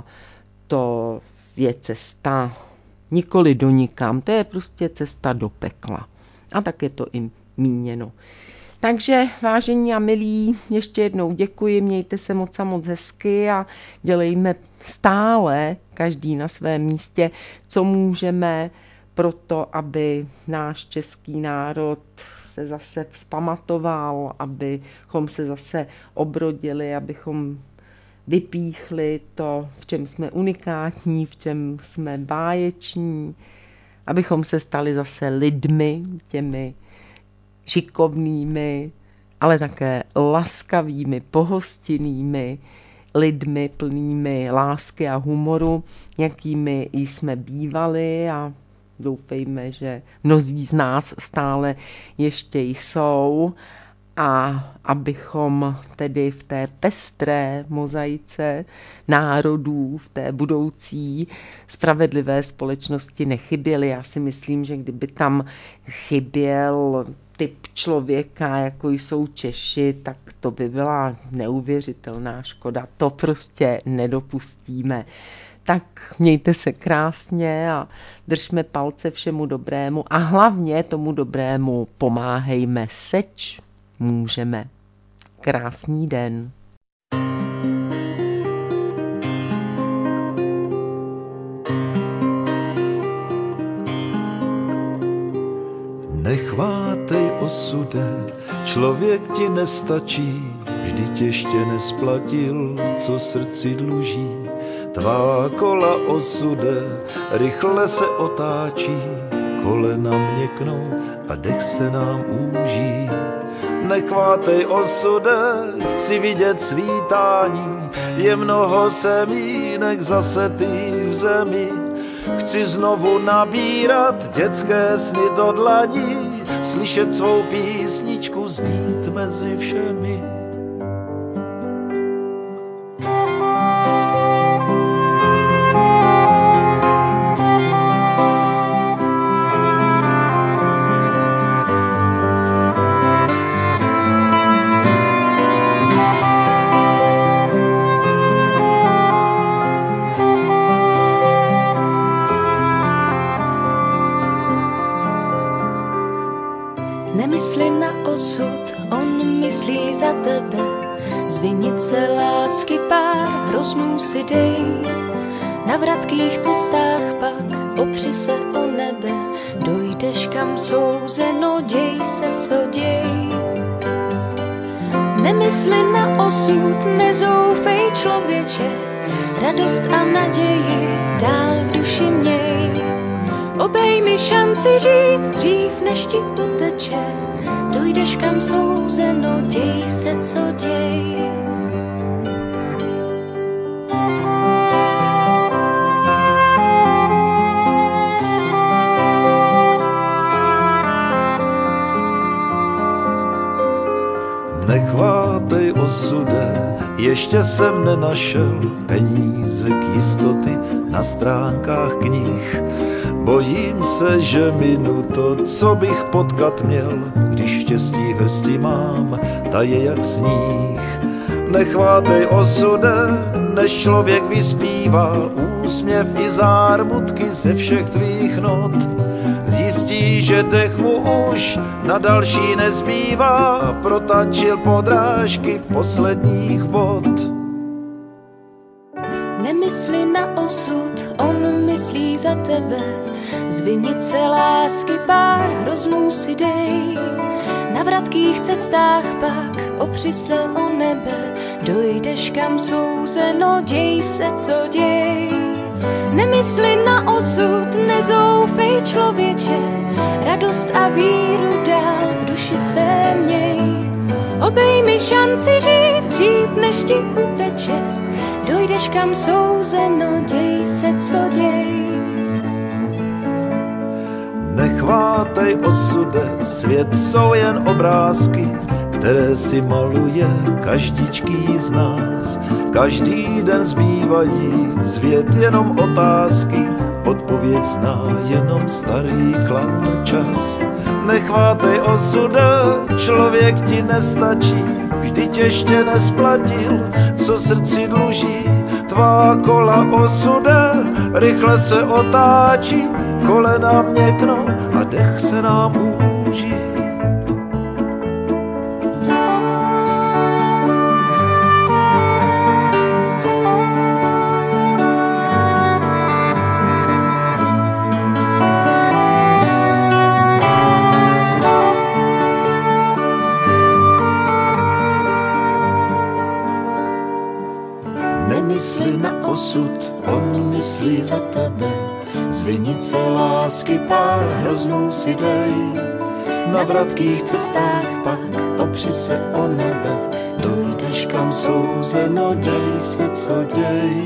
to je cesta nikoli do nikam, to je prostě cesta do pekla. A tak je to i míněno. Takže vážení a milí, ještě jednou děkuji, mějte se moc a moc hezky a dělejme stále, každý na svém místě, co můžeme pro to, aby náš český národ se zase vzpamatoval, abychom se zase obrodili, abychom vypíchli to, v čem jsme unikátní, v čem jsme báječní, abychom se stali zase lidmi, těmi šikovnými, ale také laskavými, pohostinnými lidmi plnými lásky a humoru, jakými jsme bývali, a doufejme, že mnozí z nás stále ještě jsou. A abychom tedy v té pestré mozaice národů, v té budoucí spravedlivé společnosti nechyběli. Já si myslím, že kdyby tam chyběl typ člověka, jako jsou Češi, tak to by byla neuvěřitelná škoda. To prostě nedopustíme. Tak mějte se krásně a držme palce všemu dobrému a hlavně tomu dobrému pomáhejme, seč můžeme. Krásný den. Nechvátej osude, člověk ti nestačí, vždyť ještě nesplatil, co srdci dluží. Tvá kola osude, rychle se otáčí, kolena měknou a dech se nám úží. Nechvátej osude, chci vidět svítání, je mnoho semínek zasetých v zemi. Chci znovu nabírat dětské sny do dlaní, slyšet svou písničku znít mezi všemi. Nemysli na osud, on myslí za tebe. Z vinice lásky pár hroznů si dej. Na vratkých cestách pak opři se o nebe. Dojdeš kam souzeno, děj se, co děj. Nemysli na osud, nezoufej člověče. Radost a naději dál v duši měj. Obejmi šanci žít dřív, než ti uteče. Dojdeš kam souzeno, děj se, co děj. Nechvátej osude, ještě jsem nenašel peníze k jistoty na stránkách knih. Bojím se, že minu to, co bych potkat měl, když štěstí hrsti mám, ta je jak sníh. Nechvátej osude, než člověk vyspívá úsměv i zármutky ze všech tvých not. Zjistí, že dech mu už na další nezbývá, protančil podrážky posledních bod. Nemysli na osud, on myslí za tebe. Z vinice lásky pár hroznou si dej. Na vratkých cestách pak opři se o nebe. Dojdeš kam souzeno, děj se, co děj. Nemysli na osud, nezoufej člověče. Radost a víru dál v duši své měj. Obejmi šanci žít dřív, než ti uteče. Dojdeš kam souzeno, děj se, co děj. Nechvátej osude, svět jsou jen obrázky, které si maluje každičký z nás. Každý den zbývají svět jenom otázky, odpověď zná jenom starý klam čas. Nechvátej osude, člověk ti nestačí, vždyť ještě nesplatil, co srdci dluží. Tvá kola osude rychle se otáčí, kolena měknou a dech se nám úží. Nemysli na osud, on myslí za tebe. Z vinice lásky pár hroznou si dej. Na vratkých cestách pak opři se o nebe. Dojdeš kam souzeno, děj se, co děj.